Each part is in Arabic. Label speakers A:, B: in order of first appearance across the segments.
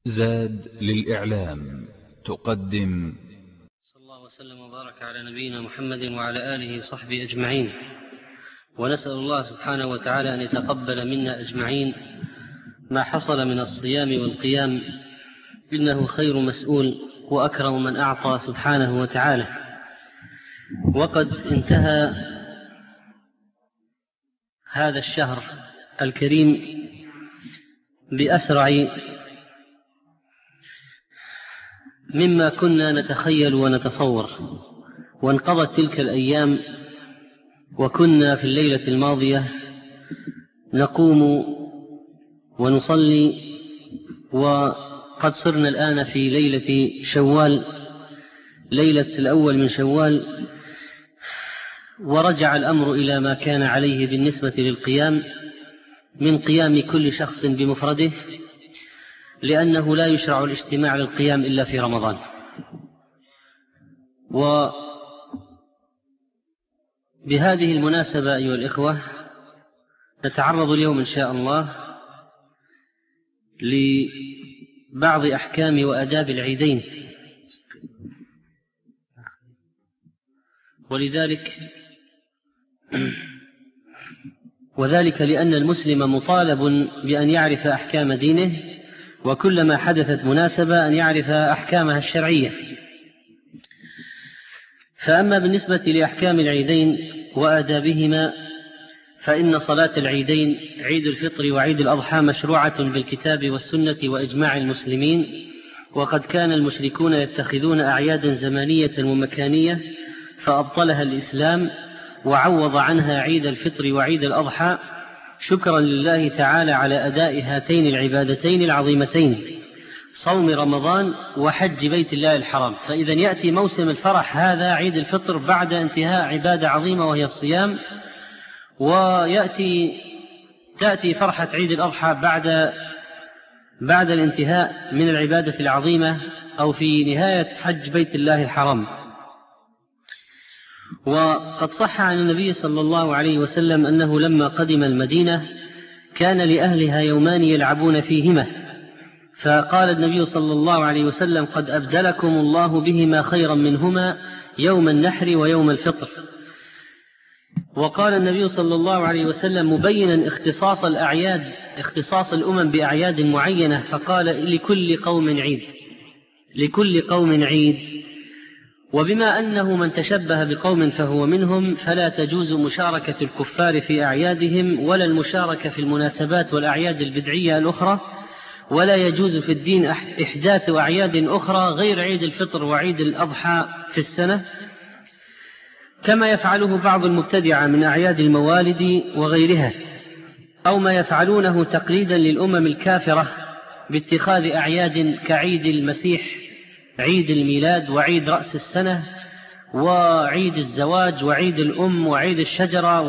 A: زاد للإعلام تقدم.
B: صلى الله وسلم وبارك على نبينا محمد وعلى آله وصحبه أجمعين، ونسأل الله سبحانه وتعالى أن يتقبل منا أجمعين ما حصل من الصيام والقيام، إنه خير مسؤول وأكرم من أعطى سبحانه وتعالى. وقد انتهى هذا الشهر الكريم بأسرع مما كنا نتخيل ونتصور، وانقضت تلك الأيام وكنا في الليلة الماضية نقوم ونصلي، وقد صرنا الآن في ليلة شوال، ليلة الأول من شوال، ورجع الأمر إلى ما كان عليه بالنسبة للقيام من قيام كل شخص بمفرده، لأنه لا يشرع الاجتماع للقيام إلا في رمضان. وبهذه المناسبة أيها الإخوة نتعرض اليوم إن شاء الله لبعض أحكام وآداب العيدين، وذلك لأن المسلم مطالب بأن يعرف أحكام دينه، وكلما حدثت مناسبة أن يعرف أحكامها الشرعية. فأما بالنسبة لأحكام العيدين وآدابهما، فإن صلاة العيدين عيد الفطر وعيد الأضحى مشروعة بالكتاب والسنة وإجماع المسلمين، وقد كان المشركون يتخذون أعيادا زمانية ومكانية فأبطلها الإسلام وعوض عنها عيد الفطر وعيد الأضحى، شكرا لله تعالى على أداء هاتين العبادتين العظيمتين، صوم رمضان وحج بيت الله الحرام. فإذا يأتي موسم الفرح هذا عيد الفطر بعد انتهاء عبادة عظيمة وهي الصيام، تأتي فرحة عيد الأضحى بعد الانتهاء من العبادة العظيمة أو في نهاية حج بيت الله الحرام. وقد صح عن النبي صلى الله عليه وسلم أنه لما قدم المدينة كان لأهلها يومان يلعبون فيهما، فقال النبي صلى الله عليه وسلم: قد أبدلكم الله بهما خيرا منهما يوم النحر ويوم الفطر. وقال النبي صلى الله عليه وسلم مبينا اختصاص الأمم بأعياد معينة، فقال: لكل قوم عيد. وبما أنه من تشبه بقوم فهو منهم، فلا تجوز مشاركة الكفار في أعيادهم ولا المشاركة في المناسبات والأعياد البدعية الأخرى، ولا يجوز في الدين إحداث أعياد أخرى غير عيد الفطر وعيد الأضحى في السنة، كما يفعله بعض المبتدعة من أعياد الموالد وغيرها، أو ما يفعلونه تقليدا للأمم الكافرة باتخاذ أعياد كعيد المسيح، عيد الميلاد وعيد رأس السنة وعيد الزواج وعيد الأم وعيد الشجرة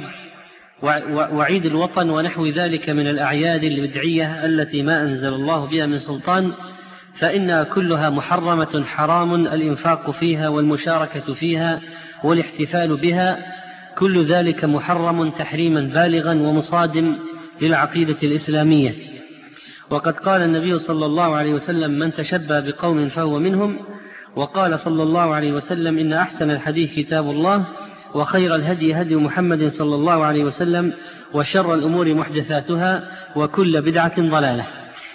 B: وعيد الوطن ونحو ذلك من الأعياد البدعية التي ما أنزل الله بها من سلطان، فإنها كلها محرمة حرام الإنفاق فيها والمشاركة فيها والاحتفال بها، كل ذلك محرم تحريما بالغا ومصادم للعقيدة الإسلامية. وقد قال النبي صلى الله عليه وسلم: من تشبه بقوم فهو منهم. وقال صلى الله عليه وسلم: إن أحسن الحديث كتاب الله، وخير الهدي هدي محمد صلى الله عليه وسلم، وشر الأمور محدثاتها، وكل بدعة ضلالة.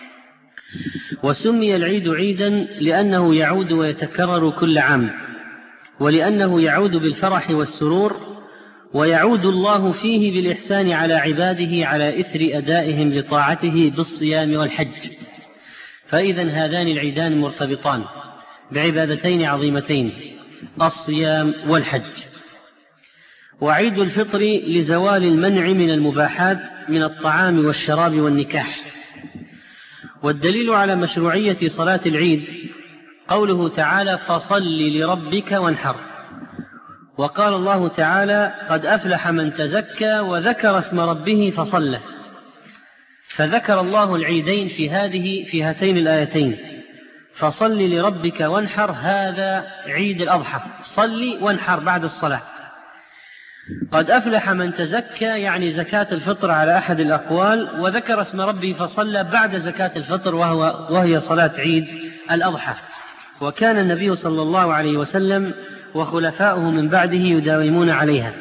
B: وسمي العيد عيدا لأنه يعود ويتكرر كل عام، ولأنه يعود بالفرح والسرور، ويعود الله فيه بالإحسان على عباده على إثر أدائهم لطاعته بالصيام والحج. فإذا هذان العيدان مرتبطان بعبادتين عظيمتين، الصيام والحج. وعيد الفطر لزوال المنع من المباحات من الطعام والشراب والنكاح. والدليل على مشروعية صلاة العيد قوله تعالى: فصل لربك وانحر. وقال الله تعالى: قد أفلح من تزكى وذكر اسم ربه فصلى. فذكر الله العيدين في هاتين الآيتين، فصل لربك وانحر، هذا عيد الأضحى، صل وانحر بعد الصلاة. قد أفلح من تزكى يعني زكاة الفطر على أحد الأقوال، وذكر اسم ربه فصلى بعد زكاة الفطر وهي صلاة عيد الأضحى. وكان النبي صلى الله عليه وسلم وخلفاؤه من بعده يداومون عليها.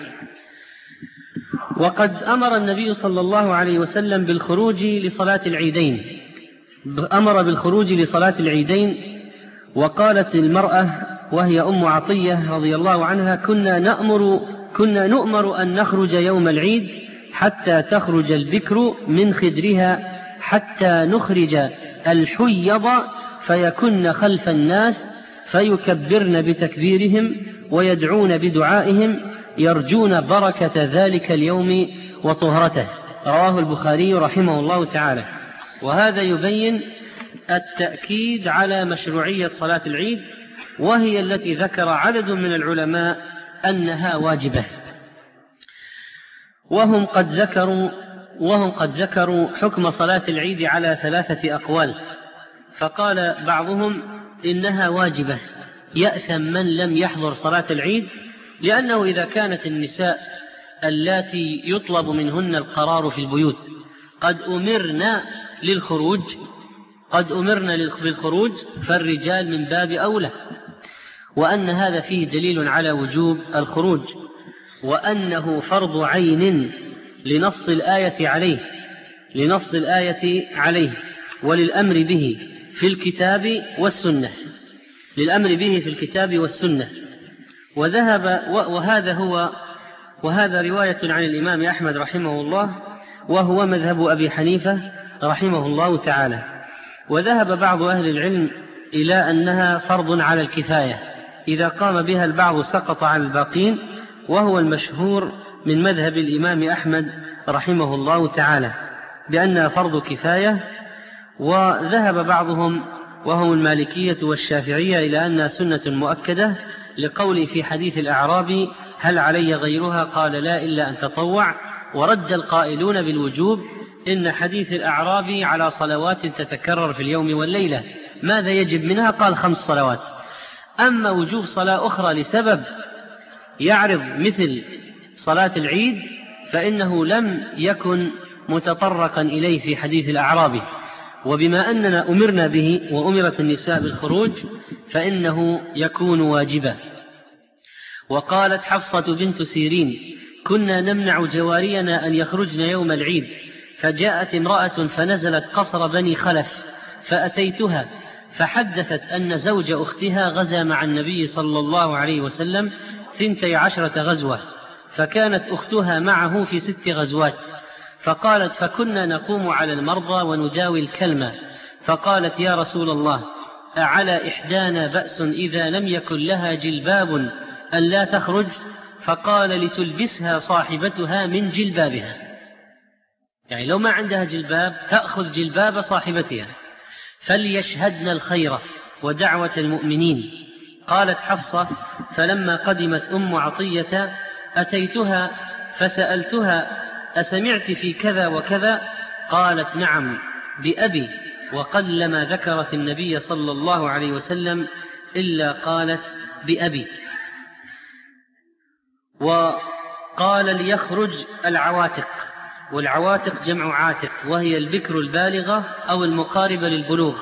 B: وقد أمر النبي صلى الله عليه وسلم بالخروج لصلاة العيدين، وقالت المرأة وهي أم عطية رضي الله عنها: كنا نؤمر أن نخرج يوم العيد حتى تخرج البكر من خدرها حتى نخرج الحيض فيكن خلف الناس فيكبرن بتكبيرهم ويدعون بدعائهم يرجون بركة ذلك اليوم وطهرته. رواه البخاري رحمه الله تعالى. وهذا يبين التأكيد على مشروعية صلاة العيد، وهي التي ذكر عدد من العلماء أنها واجبة. وهم قد ذكروا حكم صلاة العيد على 3 أقوال. فقال بعضهم إنها واجبة يأثم من لم يحضر صلاة العيد، لأنه إذا كانت النساء اللاتي يطلب منهن القرار في البيوت قد أمرنا بالخروج فالرجال من باب أولى، وأن هذا فيه دليل على وجوب الخروج، وأنه فرض عين لنص الآية عليه وللأمر به في الكتاب والسنة. وهذا رواية عن الإمام أحمد رحمه الله، وهو مذهب أبي حنيفة رحمه الله تعالى. وذهب بعض أهل العلم إلى أنها فرض على الكفاية، إذا قام بها البعض سقط عن الباقين، وهو المشهور من مذهب الإمام أحمد رحمه الله تعالى بأنها فرض كفاية. وذهب بعضهم وهم المالكية والشافعية إلى أنها سنة مؤكدة، لقول في حديث الأعرابي: هل علي غيرها؟ قال: لا إلا أن تطوع. ورد القائلون بالوجوب إن حديث الأعرابي على صلوات تتكرر في اليوم والليلة، ماذا يجب منها؟ قال: 5 صلوات. أما وجوب صلاة أخرى لسبب يعرض مثل صلاة العيد فإنه لم يكن متطرقا إليه في حديث الأعرابي، وبما أننا أمرنا به وأمرت النساء بالخروج فإنه يكون واجبا. وقالت حفصة بنت سيرين: كنا نمنع جوارينا أن يخرجن يوم العيد، فجاءت امرأة فنزلت قصر بني خلف فأتيتها فحدثت أن زوج أختها غزا مع النبي صلى الله عليه وسلم 12 غزوة، فكانت أختها معه في 6 غزوات. فقالت: فكنا نقوم على المرضى ونداوي الكلمة، فقالت: يا رسول الله، أعلى إحدانا بأس إذا لم يكن لها جلباب أن لا تخرج؟ فقال: لتلبسها صاحبتها من جلبابها، يعني لو ما عندها جلباب تأخذ جلباب صاحبتها. فليشهدن الخير ودعوة المؤمنين. قالت حفصة: فلما قدمت أم عطية أتيتها فسألتها: أسمعت في كذا وكذا؟ قالت: نعم بأبي. وقلما ذكرت النبي صلى الله عليه وسلم إلا قالت بأبي. وقال: ليخرج العواتق، والعواتق جمع عاتق، وهي البكر البالغة أو المقاربة للبلوغ،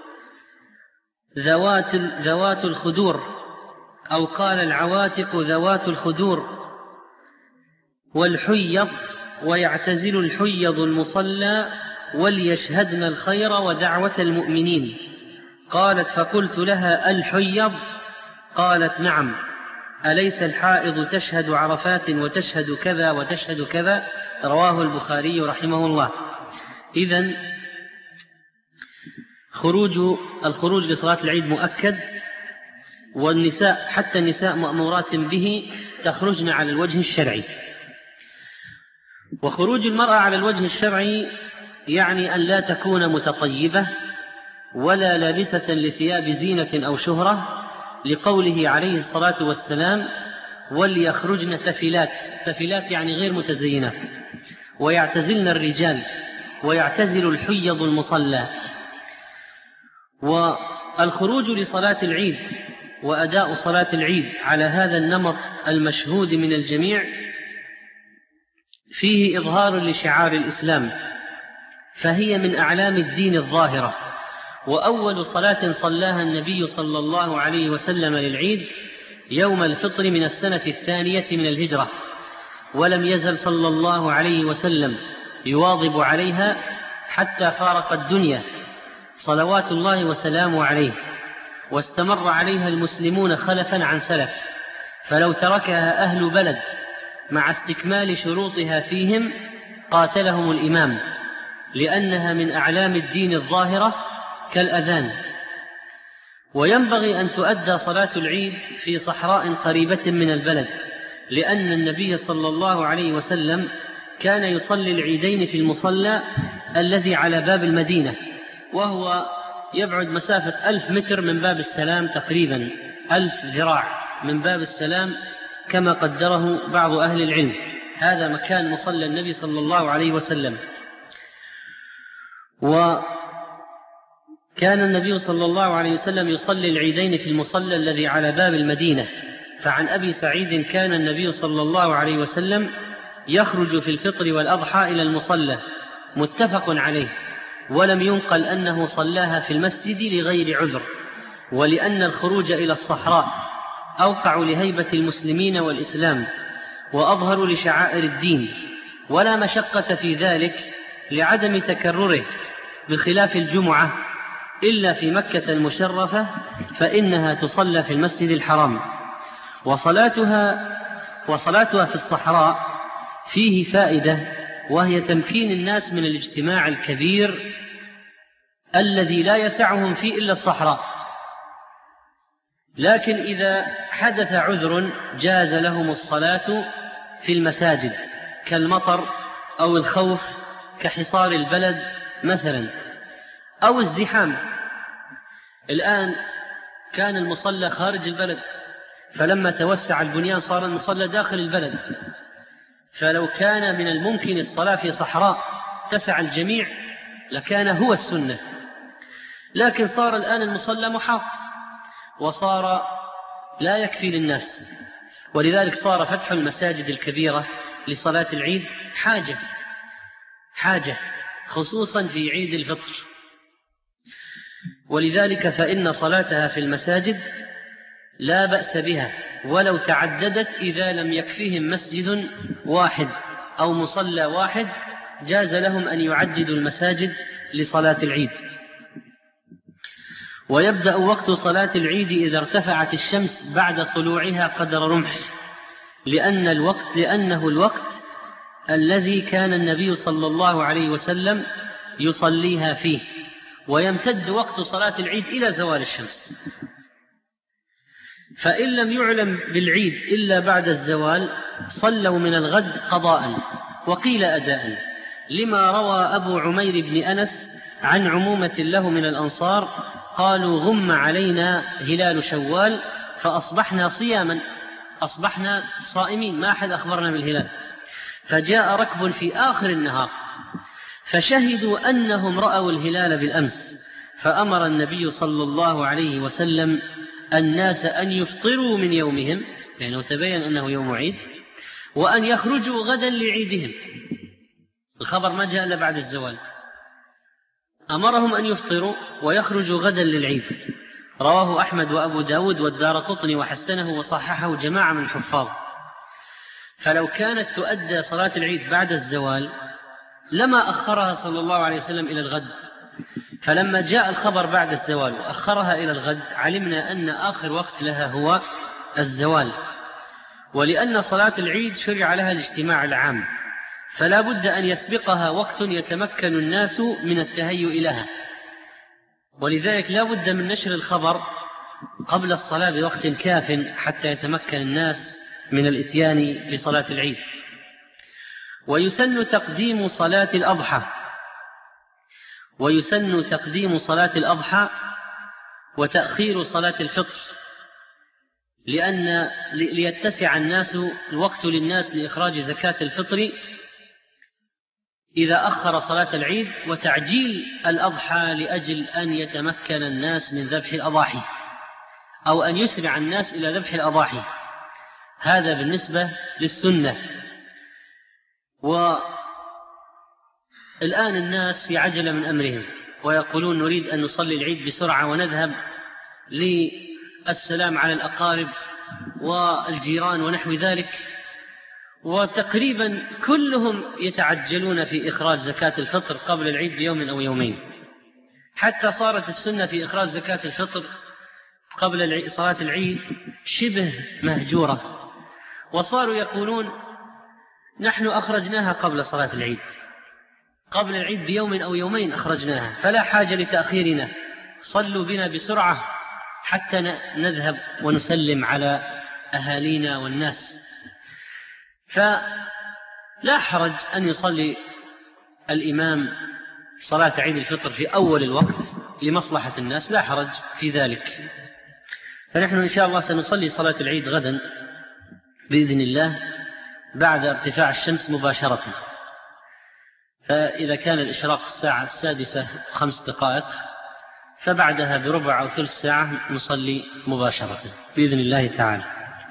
B: ذوات الخدور، أو قال: العواتق ذوات الخدور والحيض، ويعتزل الحيض المصلى، وليشهدن الخير ودعوة المؤمنين. قالت: فقلت لها: الحيض؟ قالت: نعم. أليس الحائض تشهد عرفات وتشهد كذا وتشهد كذا؟ رواه البخاري رحمه الله. إذن الخروج لصلاة العيد مؤكد، والنساء حتى النساء مأمورات به تخرجن على الوجه الشرعي. وخروج المرأة على الوجه الشرعي يعني أن لا تكون متطيبة ولا لابسة لثياب زينة أو شهرة، لقوله عليه الصلاة والسلام: وليخرجن تفلات يعني غير متزينات، ويعتزلن الرجال، ويعتزل الحيض المصلى. والخروج لصلاة العيد وأداء صلاة العيد على هذا النمط المشهود من الجميع فيه إظهار لشعار الإسلام، فهي من أعلام الدين الظاهرة، وأول صلاة صلاها النبي صلى الله عليه وسلم للعيد يوم الفطر من السنة 2 من الهجرة، ولم يزل صلى الله عليه وسلم يواظب عليها حتى فارق الدنيا صلوات الله وسلامه عليه، واستمر عليها المسلمون خلفا عن سلف، فلو تركها أهل بلد مع استكمال شروطها فيهم قاتلهم الإمام، لأنها من أعلام الدين الظاهرة كالأذان. وينبغي أن تؤدى صلاة العيد في صحراء قريبة من البلد، لأن النبي صلى الله عليه وسلم كان يصلي العيدين في المصلى الذي على باب المدينة، وهو يبعد مسافة 1000 متر من باب السلام، تقريبا 1000 ذراع من باب السلام كما قدره بعض أهل العلم. هذا مكان مصلى النبي صلى الله عليه وسلم. وكان النبي صلى الله عليه وسلم يصلي العيدين في المصلى الذي على باب المدينة. فعن أبي سعيد كان النبي صلى الله عليه وسلم يخرج في الفطر والأضحى إلى المصلى، متفق عليه، ولم ينقل أنه صلاها في المسجد لغير عذر، ولأن الخروج إلى الصحراء أوقع لهيبة المسلمين والإسلام، وأظهر لشعائر الدين، ولا مشقة في ذلك لعدم تكرره، بخلاف الجمعة إلا في مكة المشرفة فإنها تصلى في المسجد الحرام. وصلاتها في الصحراء فيه فائدة، وهي تمكين الناس من الاجتماع الكبير الذي لا يسعهم فيه إلا الصحراء. لكن إذا حدث عذر جاز لهم الصلاة في المساجد، كالمطر أو الخوف كحصار البلد مثلا، أو الزحام. الآن كان المصلى خارج البلد، فلما توسع البنيان صار المصلى داخل البلد، فلو كان من الممكن الصلاة في صحراء تسع الجميع لكان هو السنة، لكن صار الآن المصلى محاط، وصار لا يكفي للناس، ولذلك صار فتح المساجد الكبيرة لصلاة العيد حاجة خصوصا في عيد الفطر. ولذلك فإن صلاتها في المساجد لا بأس بها ولو تعددت، إذا لم يكفيهم مسجد واحد أو مصلى واحد جاز لهم أن يعددوا المساجد لصلاة العيد. ويبدأ وقت صلاة العيد إذا ارتفعت الشمس بعد طلوعها قدر رمح، لأنه الوقت الذي كان النبي صلى الله عليه وسلم يصليها فيه، ويمتد وقت صلاة العيد إلى زوال الشمس. فإن لم يعلم بالعيد إلا بعد الزوال صلوا من الغد قضاء، وقيل أداء، لما روى أبو عمير بن أنس عن عمومة له من الأنصار قالوا: غم علينا هلال شوال فأصبحنا أصبحنا صائمين، ما أحد أخبرنا بالهلال، فجاء ركب في آخر النهار فشهدوا أنهم رأوا الهلال بالأمس، فأمر النبي صلى الله عليه وسلم الناس أن يفطروا من يومهم، لأنه تبين أنه يوم عيد، وأن يخرجوا غدا لعيدهم. الخبر ما جاء إلا بعد الزوال، أمرهم أن يفطروا ويخرجوا غدا للعيد. رواه أحمد وأبو داود والدارقطني وحسنه وصححه جماعة من الحفاظ. فلو كانت تؤدى صلاة العيد بعد الزوال لما أخرها صلى الله عليه وسلم إلى الغد، فلما جاء الخبر بعد الزوال وأخرها إلى الغد علمنا أن آخر وقت لها هو الزوال. ولأن صلاة العيد شرع لها الاجتماع العام، فلا بد أن يسبقها وقت يتمكن الناس من التهيؤ لها، ولذلك لا بد من نشر الخبر قبل الصلاة بوقت كاف حتى يتمكن الناس من الإتيان لصلاة العيد. ويسن تقديم صلاة الأضحى وتأخير صلاة الفطر، ليتسع الوقت للناس لإخراج زكاة الفطر إذا أخر صلاة العيد، وتعجيل الأضحى لأجل أن يتمكن الناس من ذبح الأضاحي، أو أن يسرع الناس إلى ذبح الأضاحي. هذا بالنسبة للسنة. والآن الناس في عجلة من أمرهم، ويقولون نريد أن نصلي العيد بسرعة ونذهب للسلام على الأقارب والجيران ونحو ذلك، وتقريبا كلهم يتعجلون في إخراج زكاة الفطر قبل العيد بيوم أو يومين، حتى صارت السنة في إخراج زكاة الفطر قبل صلاة العيد شبه مهجورة، وصاروا يقولون نحن أخرجناها قبل صلاة العيد، قبل العيد بيوم أو يومين أخرجناها، فلا حاجة لتأخيرنا، صلوا بنا بسرعة حتى نذهب ونسلم على أهالينا والناس. فلا حرج أن يصلي الإمام صلاة عيد الفطر في أول الوقت لمصلحة الناس، لا حرج في ذلك. فنحن إن شاء الله سنصلي صلاة العيد غدا بإذن الله بعد ارتفاع الشمس مباشرة، فإذا كان الإشراق الساعة 6:05 فبعدها بربع أو ثلث ساعة نصلي مباشرة بإذن الله تعالى.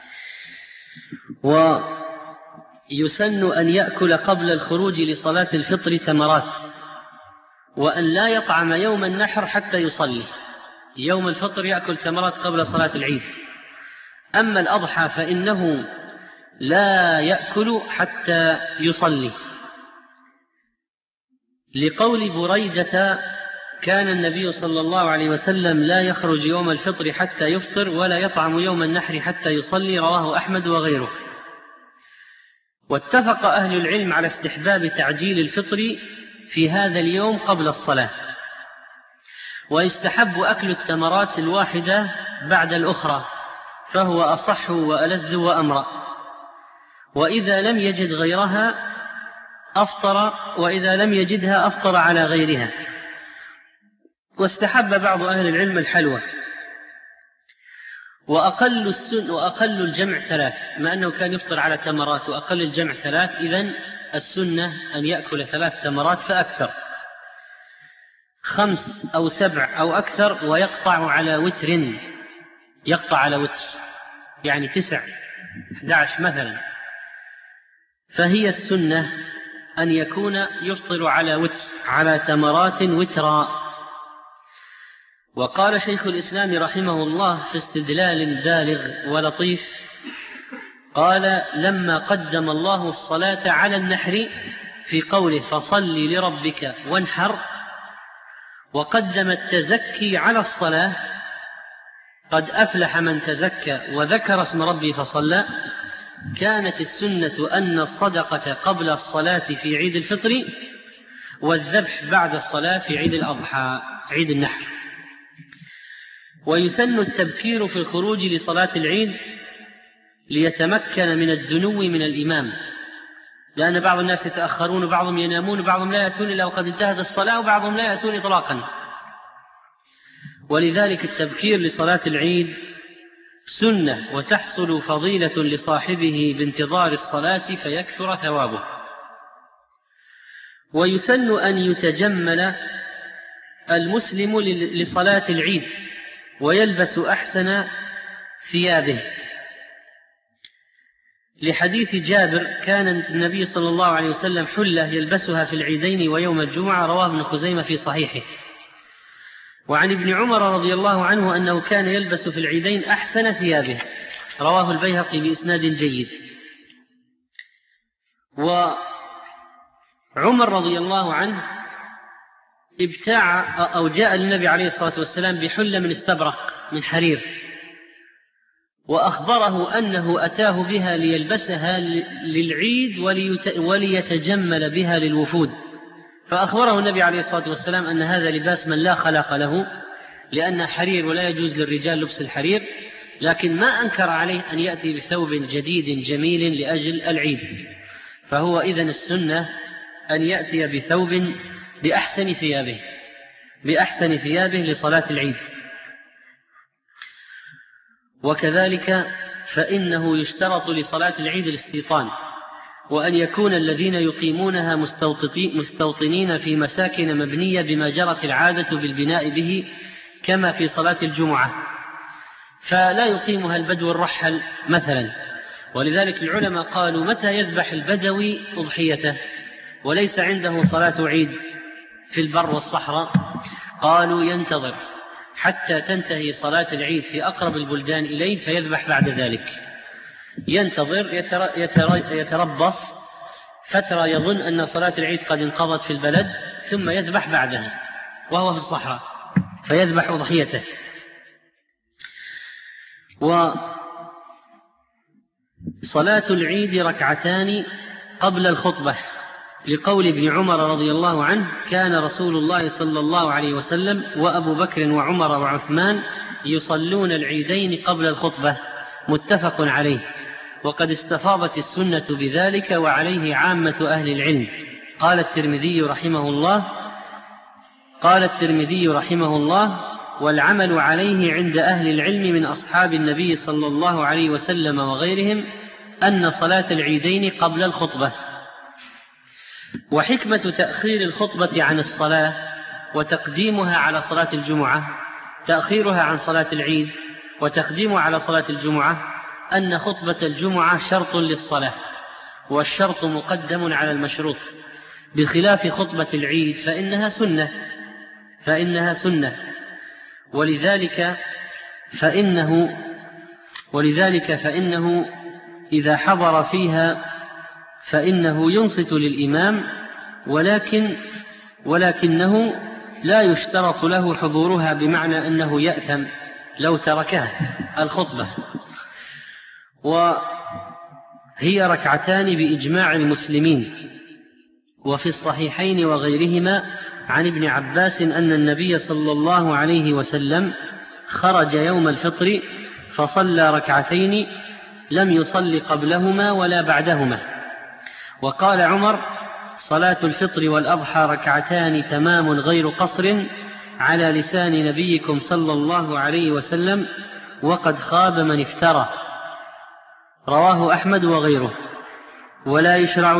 B: ويسن أن يأكل قبل الخروج لصلاة الفطر تمرات، وأن لا يطعم يوم النحر حتى يصلي. يوم الفطر يأكل تمرات قبل صلاة العيد، أما الأضحى فإنه لا يأكل حتى يصلي، لقول بريدة كان النبي صلى الله عليه وسلم لا يخرج يوم الفطر حتى يفطر ولا يطعم يوم النحر حتى يصلي، رواه أحمد وغيره. واتفق أهل العلم على استحباب تعجيل الفطر في هذا اليوم قبل الصلاة، ويستحب أكل التمرات الواحدة بعد الأخرى، فهو أصح وألذ وأمرأ، وإذا لم يجد غيرها أفطر، وإذا لم يجدها أفطر على غيرها. واستحب بعض أهل العلم الحلوى. وأقل الجمع 3، ما أنه كان يفطر على تمرات وأقل الجمع 3، إذن السنة أن يأكل 3 تمرات فأكثر، 5 أو 7 أو أكثر، ويقطع على وتر، يقطع على وتر يعني 9 11 مثلا، فهي السنة أن يكون يفطر على وتر، على تمرات وترا. وقال شيخ الإسلام رحمه الله في استدلال بالغ ولطيف، قال لما قدم الله الصلاة على النحر في قوله فصل لربك وانحر، وقدم التزكي على الصلاة قد أفلح من تزكى وذكر اسم ربه فصلى، كانت السنة أن الصدقة قبل الصلاة في عيد الفطر، والذبح بعد الصلاة في عيد الأضحى عيد النحر. ويسن التبكير في الخروج لصلاة العيد ليتمكن من الدنو من الإمام، لأن بعض الناس يتأخرون، وبعضهم ينامون، وبعضهم لا يأتون إلا وقد انتهت الصلاة، وبعضهم لا يأتون إطلاقا. ولذلك التبكير لصلاة العيد سنة، وتحصل فضيلة لصاحبه بانتظار الصلاة فيكثر ثوابه. ويسن أن يتجمل المسلم لصلاة العيد ويلبس أحسن ثيابه، لحديث جابر كان النبي صلى الله عليه وسلم حلة يلبسها في العيدين ويوم الجمعة، رواه ابن خزيمة في صحيحه. وعن ابن عمر رضي الله عنه أنه كان يلبس في العيدين أحسن ثيابه، رواه البيهقي بإسناد جيد. وعمر رضي الله عنه ابتاع أو جاء للنبي عليه الصلاة والسلام بحلة من استبرق من حرير، وأخبره أنه أتاه بها ليلبسها للعيد وليتجمل بها للوفود، فأخبره النبي عليه الصلاة والسلام أن هذا لباس من لا خلاق له، لأن حرير ولا يجوز للرجال لبس الحرير، لكن ما أنكر عليه أن يأتي بثوب جديد جميل لأجل العيد، فهو إذن السنة أن يأتي بثوب بأحسن ثيابه لصلاة العيد. وكذلك فإنه يشترط لصلاة العيد الاستيطان، وأن يكون الذين يقيمونها مستوطنين في مساكن مبنية بما جرت العادة بالبناء به، كما في صلاة الجمعة، فلا يقيمها البدو الرحل مثلا، ولذلك العلماء قالوا متى يذبح البدوي أضحيته وليس عنده صلاة عيد في البر والصحراء؟ قالوا ينتظر حتى تنتهي صلاة العيد في أقرب البلدان إليه فيذبح بعد ذلك. ينتظر يتربص فترة يظن أن صلاة العيد قد انقضت في البلد ثم يذبح بعدها وهو في الصحراء فيذبح أضحيته. وصلاة العيد ركعتان قبل الخطبة لقول ابن عمر رضي الله عنه كان رسول الله صلى الله عليه وسلم وأبو بكر وعمر وعثمان يصلون العيدين قبل الخطبة، متفق عليه. وقد استفاضت السنة بذلك وعليه عامة أهل العلم. قال الترمذي رحمه الله والعمل عليه عند أهل العلم من أصحاب النبي صلى الله عليه وسلم وغيرهم أن صلاة العيدين قبل الخطبة. وحكمة تأخير الخطبة عن الصلاة وتقديمها على صلاة الجمعة، تأخيرها عن صلاة العيد وتقديمها على صلاة الجمعة، أن خطبة الجمعة شرط للصلاة، والشرط مقدم على المشروط، بخلاف خطبة العيد فإنها سنة. ولذلك فإنه إذا حضر فيها فإنه ينصت للإمام، ولكنه لا يشترط له حضورها، بمعنى أنه يأثم لو تركها الخطبة. وهي ركعتان بإجماع المسلمين. وفي الصحيحين وغيرهما عن ابن عباس أن النبي صلى الله عليه وسلم خرج يوم الفطر فصلى ركعتين لم يصل قبلهما ولا بعدهما. وقال عمر صلاة الفطر والأضحى ركعتان تمام غير قصر على لسان نبيكم صلى الله عليه وسلم، وقد خاب من افترى. رواه أحمد وغيره. ولا يشرع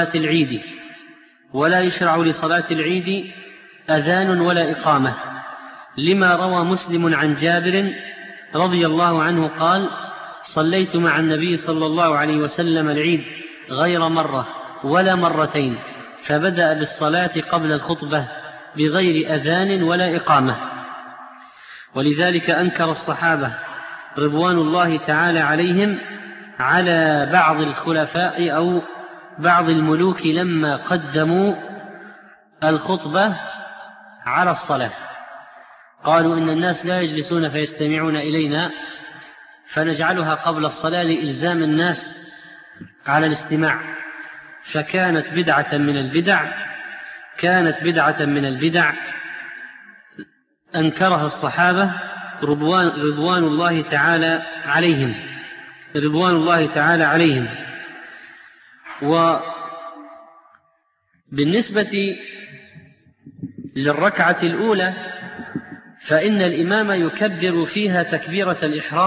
B: لصلاة العيد أذان ولا إقامة، لما روى مسلم عن جابر رضي الله عنه قال صليت مع النبي صلى الله عليه وسلم العيد غير مرة ولا مرتين، فبدأ بالصلاة قبل الخطبة بغير أذان ولا إقامة. ولذلك أنكر الصحابة رضوان الله تعالى عليهم على بعض الخلفاء أو بعض الملوك لما قدموا الخطبة على الصلاة، قالوا إن الناس لا يجلسون فيستمعون إلينا فنجعلها قبل الصلاة لإلزام الناس على الاستماع، فكانت بدعة من البدع أنكرها الصحابة رضوان الله تعالى عليهم. وبالنسبة للركعة الأولى فإن الإمام يكبر فيها تكبيرة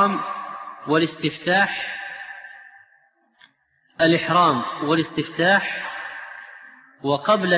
B: الاحرام وقبل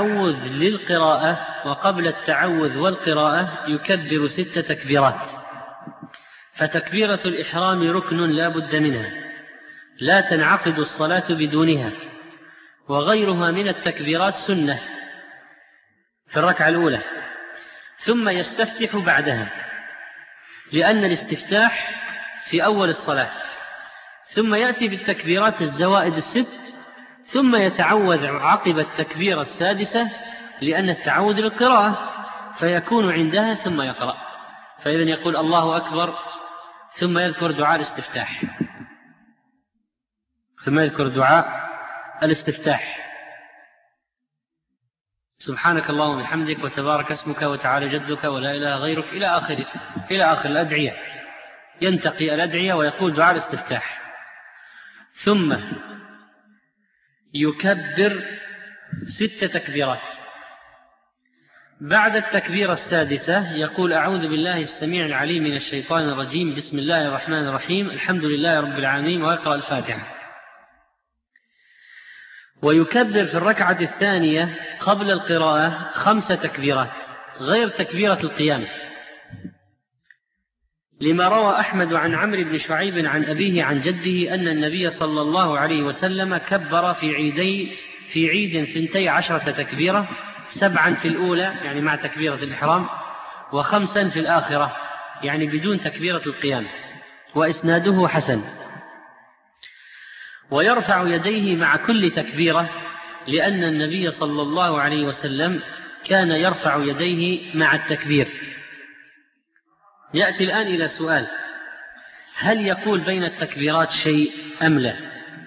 B: التعوذ والقراءة يكبر 6 تكبيرات. فتكبيرة الإحرام ركن لا بد منها، لا تنعقد الصلاة بدونها، وغيرها من التكبيرات سنة في الركعة الأولى. ثم يستفتح بعدها، لأن الاستفتاح في أول الصلاة، ثم يأتي بالتكبيرات الزوائد 6، ثم يتعوذ عقب التكبيرة 6، لأن التعوذ للقراءة، فيكون عندها ثم يقرأ. فإذا يقول الله أكبر ثم يذكر دعاء الاستفتاح، سبحانك اللهم وبحمدك وتبارك اسمك وتعالى جدك ولا إله غيرك إلى آخر الأدعية. ينتقي الأدعية ويقول دعاء الاستفتاح، ثم يكبر 6 تكبيرات. بعد التكبيرة 6 يقول أعوذ بالله السميع العليم من الشيطان الرجيم، بسم الله الرحمن الرحيم، الحمد لله رب العالمين، ويقرأ الفاتحة. ويكبر في الركعة الثانية قبل القراءة 5 تكبيرات غير تكبيرة القيام، لما روى أحمد عن عمرو بن شعيب عن أبيه عن جده أن النبي صلى الله عليه وسلم كبر في عيد 12 تكبيرة، 7 في الأولى يعني مع تكبيرة الإحرام، و5 في الآخرة يعني بدون تكبيرة القيام، وإسناده حسن. ويرفع يديه مع كل تكبيرة، لأن النبي صلى الله عليه وسلم كان يرفع يديه مع التكبير. يأتي الآن إلى سؤال: هل يقول بين التكبيرات شيء أم لا؟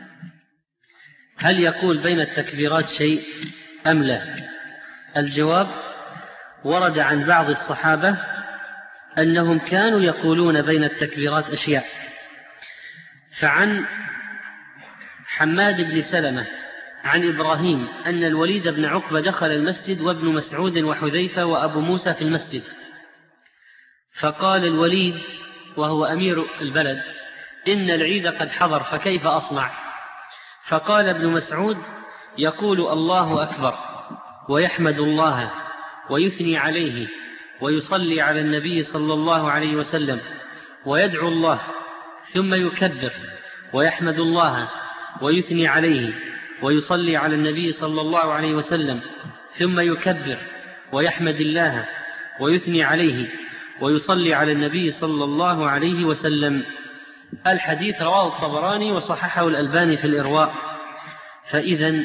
B: هل يقول بين التكبيرات شيء أم لا؟ الجواب: ورد عن بعض الصحابة أنهم كانوا يقولون بين التكبيرات أشياء، فعن حماد بن سلمة عن إبراهيم أن الوليد بن عقبة دخل المسجد وابن مسعود وحذيفة وأبو موسى في المسجد، فقال الوليد وهو أمير البلد: إن العيد قد حضر فكيف أصنع؟ فقال ابن مسعود: يقول الله أكبر ويحمد الله ويثني عليه ويصلي على النبي صلى الله عليه وسلم ويدعو الله، ثم يكبر ويحمد الله ويثني عليه ويصلي على النبي صلى الله عليه وسلم، ثم يكبر ويحمد الله ويثني عليه ويصلي على النبي صلى الله عليه وسلم. الحديث رواه الطبراني وصححه الألباني في الإرواء. فإذن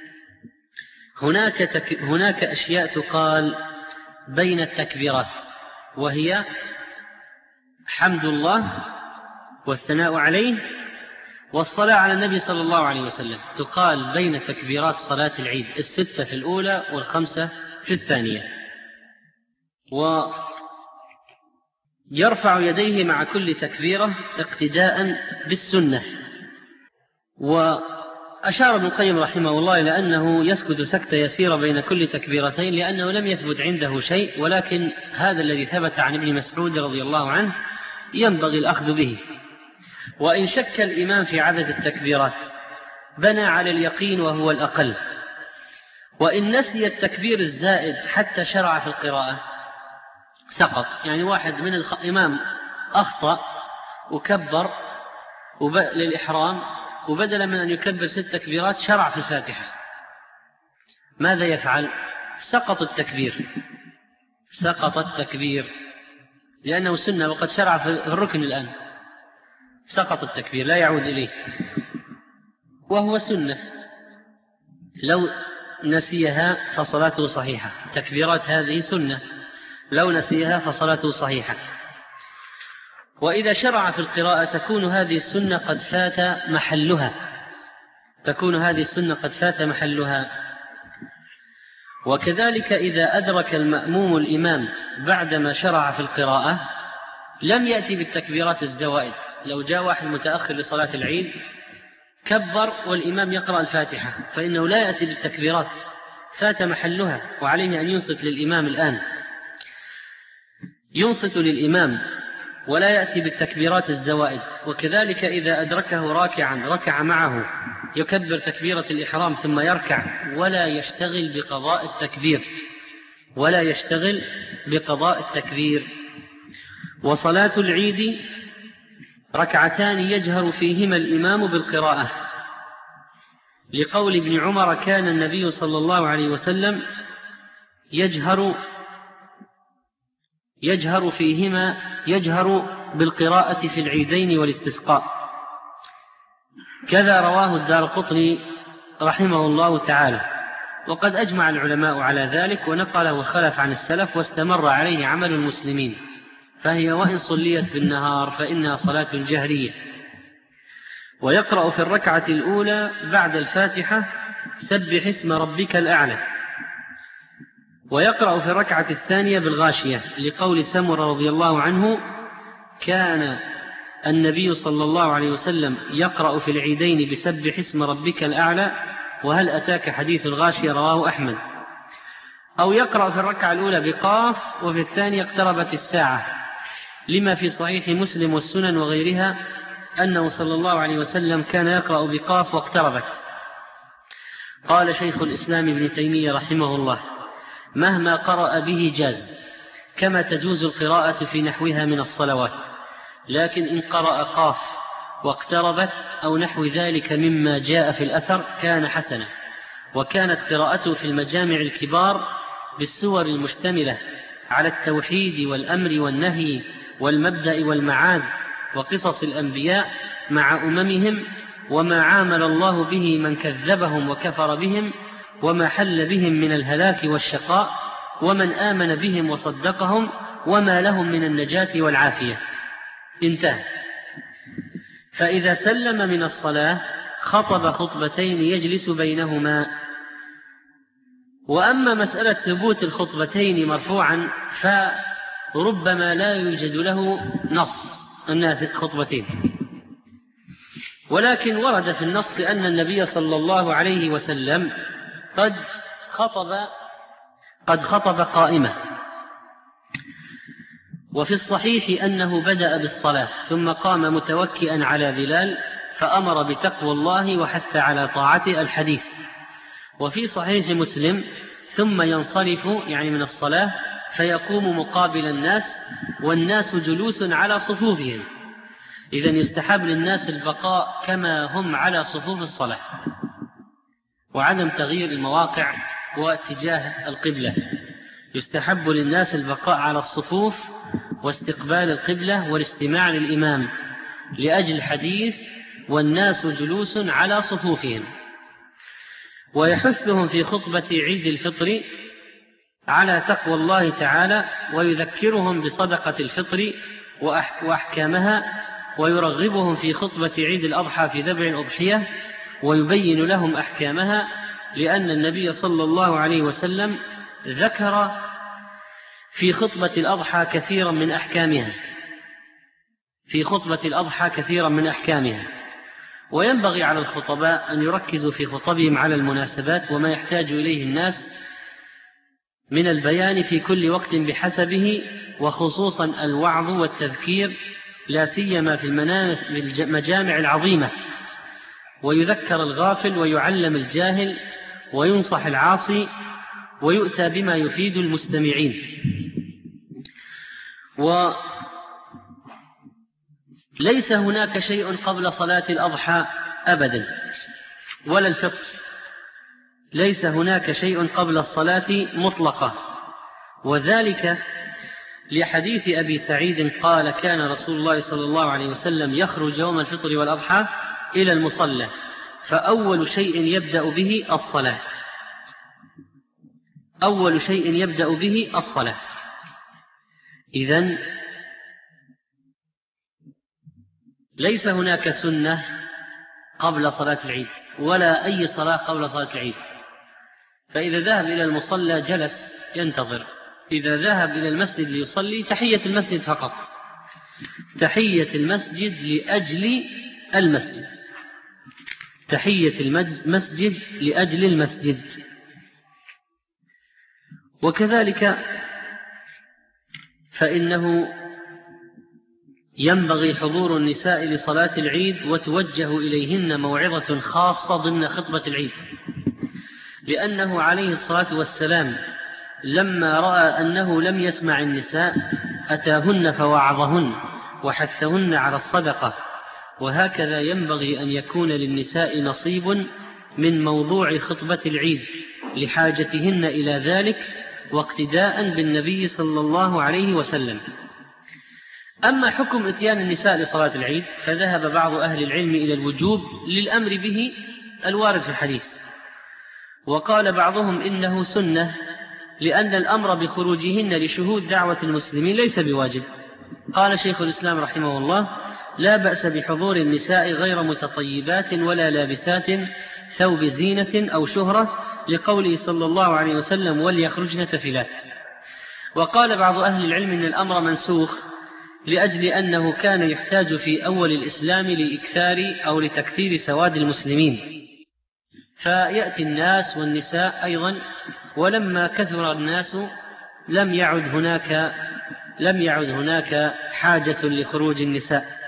B: هناك أشياء تقال بين التكبيرات، وهي حمد الله والثناء عليه والصلاة على النبي صلى الله عليه وسلم، تقال بين تكبيرات صلاة العيد، 6 في الأولى و5 في الثانية. ويرفع يديه مع كل تكبيرة اقتداء بالسنة. وأشار ابن القيم رحمه الله إلى أنه يسكت سكتة يسيرة بين كل تكبيرتين، لأنه لم يثبت عنده شيء، ولكن هذا الذي ثبت عن ابن مسعود رضي الله عنه ينبغي الأخذ به. وإن شك الإمام في عدد التكبيرات بنى على اليقين وهو الأقل. وإن نسي التكبير الزائد حتى شرع في القراءة سقط، يعني واحد من الإمام أخطأ وكبر للإحرام، وبدل من أن يكبر 6 تكبيرات شرع في الفاتحة، ماذا يفعل؟ سقط التكبير لأنه سنة، وقد شرع في الركن الآن، سقط التكبير لا يعود إليه، وهو سنة. لو نسيها فصلاته صحيحة، تكبيرات هذه سنة، لو نسيها فصلاته صحيحة. وإذا شرع في القراءة تكون هذه السنة قد فات محلها. وكذلك إذا أدرك المأموم الإمام بعدما شرع في القراءة لم يأتي بالتكبيرات الزوائد. لو جاء واحد متأخر لصلاة العيد كبر والإمام يقرأ الفاتحة، فإنه لا يأتي بالتكبيرات، فات محلها، وعليه أن ينصت للإمام الآن، ينصت للإمام ولا يأتي بالتكبيرات الزوائد. وكذلك إذا أدركه راكعا ركع معه، يكبر تكبيرة الإحرام ثم يركع ولا يشتغل بقضاء التكبير. وصلاة العيد 2 يجهر فيهما الإمام بالقراءة، لقول ابن عمر: كان النبي صلى الله عليه وسلم يجهر بالقراءة في العيدين والاستسقاء. كذا رواه الدارقطني رحمه الله تعالى. وقد أجمع العلماء على ذلك ونقله الخلف عن السلف، واستمر عليه عمل المسلمين، فهي وإن صليت بالنهار فإنها صلاة جهرية. ويقرأ في الركعة الأولى بعد الفاتحة: سبح اسم ربك الأعلى. ويقرأ في الركعة الثانية بالغاشية، لقول سمرة رضي الله عنه: كان النبي صلى الله عليه وسلم يقرأ في العيدين بسبح اسم ربك الأعلى وهل أتاك حديث الغاشية، رواه أحمد. أو يقرأ في الركعة الأولى بقاف، وفي الثانية اقتربت الساعة، لما في صحيح مسلم والسنن وغيرها أنه صلى الله عليه وسلم كان يقرأ بقاف واقتربت. قال شيخ الإسلام ابن تيمية رحمه الله: مهما قرأ به جاز، كما تجوز القراءة في نحوها من الصلوات، لكن إن قرأ قاف واقتربت أو نحو ذلك مما جاء في الأثر كان حسنا. وكانت قراءته في المجامع الكبار بالسور المشتملة على التوحيد والأمر والنهي والمبدأ والمعاد وقصص الأنبياء مع أممهم وما عامل الله به من كذبهم وكفر بهم وما حل بهم من الهلاك والشقاء ومن آمن بهم وصدقهم وما لهم من النجاة والعافية. انتهى. فإذا سلم من الصلاة خطب خطبتين يجلس بينهما. وأما مسألة ثبوت الخطبتين مرفوعا فربما لا يوجد له نص أنها خطبتين، ولكن ورد في النص أن النبي صلى الله عليه وسلم قد خطب قائمة. وفي الصحيح أنه بدأ بالصلاة ثم قام متوكئا على بلال فأمر بتقوى الله وحث على طاعته الحديث. وفي صحيح مسلم ثم ينصرف يعني من الصلاة فيقوم مقابل الناس والناس جلوس على صفوفهم. إذن يستحب للناس البقاء كما هم على صفوف الصلاة وعدم تغيير المواقع واتجاه القبلة. يستحب للناس البقاء على الصفوف واستقبال القبلة والاستماع للإمام لأجل الحديث والناس جلوس على صفوفهم. ويحثهم في خطبة عيد الفطر على تقوى الله تعالى ويذكرهم بصدقة الفطر وأحكامها ويرغبهم في خطبة عيد الأضحى في ذبح الأضحية ويبين لهم أحكامها، لأن النبي صلى الله عليه وسلم ذكر في خطبة الأضحى كثيرا من أحكامها وينبغي على الخطباء أن يركزوا في خطبهم على المناسبات وما يحتاج إليه الناس من البيان في كل وقت بحسبه، وخصوصا الوعظ والتذكير لا سيما في المجامع العظيمة، ويذكر الغافل ويعلم الجاهل وينصح العاصي ويؤتى بما يفيد المستمعين. وليس هناك شيء قبل صلاة الأضحى أبدا ولا الفطر، ليس هناك شيء قبل الصلاة مطلقة، وذلك لحديث أبي سعيد قال كان رسول الله صلى الله عليه وسلم يخرج يوم الفطر والأضحى إلى المصلى فأول شيء يبدأ به الصلاة. أول شيء يبدأ به الصلاة. إذن ليس هناك سنة قبل صلاة العيد ولا أي صلاة قبل صلاة العيد. فإذا ذهب إلى المصلى جلس ينتظر، إذا ذهب إلى المسجد ليصلي تحية المسجد فقط، تحية المسجد لأجل المسجد، تحية المسجد لأجل المسجد. وكذلك فإنه ينبغي حضور النساء لصلاة العيد وتوجه إليهن موعظة خاصة ضمن خطبة العيد، لأنه عليه الصلاة والسلام لما رأى أنه لم يسمع النساء أتاهن فوعظهن وحثهن على الصدقة. وهكذا ينبغي أن يكون للنساء نصيب من موضوع خطبة العيد لحاجتهن إلى ذلك واقتداء بالنبي صلى الله عليه وسلم. أما حكم إتيان النساء لصلاة العيد فذهب بعض أهل العلم إلى الوجوب للأمر به الوارد في الحديث، وقال بعضهم إنه سنة لأن الأمر بخروجهن لشهود دعوة المسلمين ليس بواجب. قال شيخ الإسلام رحمه الله لا بأس بحضور النساء غير متطيبات ولا لابسات ثوب زينة أو شهرة لقوله صلى الله عليه وسلم وليخرجن تفلات. وقال بعض أهل العلم إن الأمر منسوخ لأجل أنه كان يحتاج في أول الإسلام لإكثار أو لتكثير سواد المسلمين فيأتي الناس والنساء أيضا، ولما كثر الناس لم يعد هناك حاجة لخروج النساء.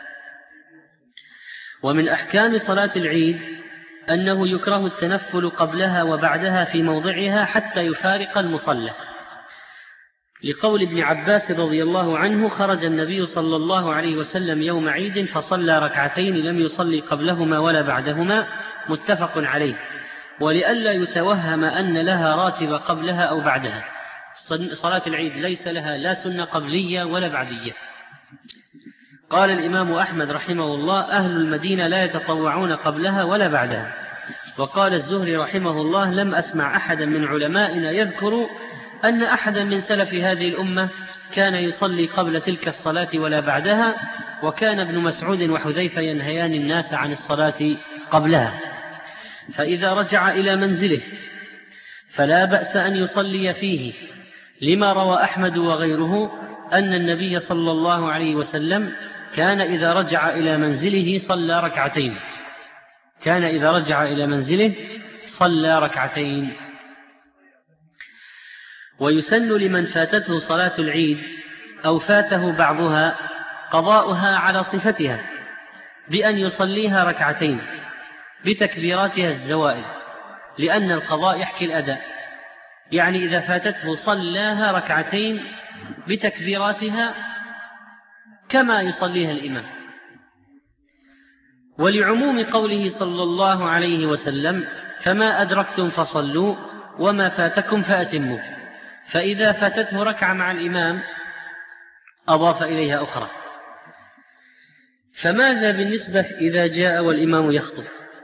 B: ومن أحكام صلاة العيد أنه يكره التنفل قبلها وبعدها في موضعها حتى يفارق المصلى، لقول ابن عباس رضي الله عنه: خرج النبي صلى الله عليه وسلم يوم عيد فصلى ركعتين لم يصلي قبلهما ولا بعدهما، متفق عليه. ولئلا يتوهم أن لها راتب قبلها أو بعدها، صلاة العيد ليس لها لا سنة قبلية ولا بعدية. قال الإمام أحمد رحمه الله: أهل المدينة لا يتطوعون قبلها ولا بعدها. وقال الزهري رحمه الله: لم أسمع أحدا من علمائنا يذكر أن أحدا من سلف هذه الأمة كان يصلي قبل تلك الصلاة ولا بعدها، وكان ابن مسعود وحذيفة ينهيان الناس عن الصلاة قبلها. فإذا رجع إلى منزله فلا بأس أن يصلي فيه، لما روى أحمد وغيره أن النبي صلى الله عليه وسلم كان إذا رجع إلى منزله صلى ركعتين، كان إذا رجع إلى منزله صلى ركعتين. ويسن لمن فاتته صلاة العيد أو فاته بعضها قضاؤها على صفتها بأن يصليها ركعتين بتكبيراتها الزوائد، لأن القضاء يحكي الأداء، يعني إذا فاتته صلاها ركعتين بتكبيراتها كما يصليها الإمام. ولعموم قوله صلى الله عليه وسلم: فما أدركتم فصلوا وما فاتكم فأتموا، فإذا فاتته ركعة مع الإمام أضاف إليها أخرى. فماذا بالنسبة إذا جاء والإمام يخطب؟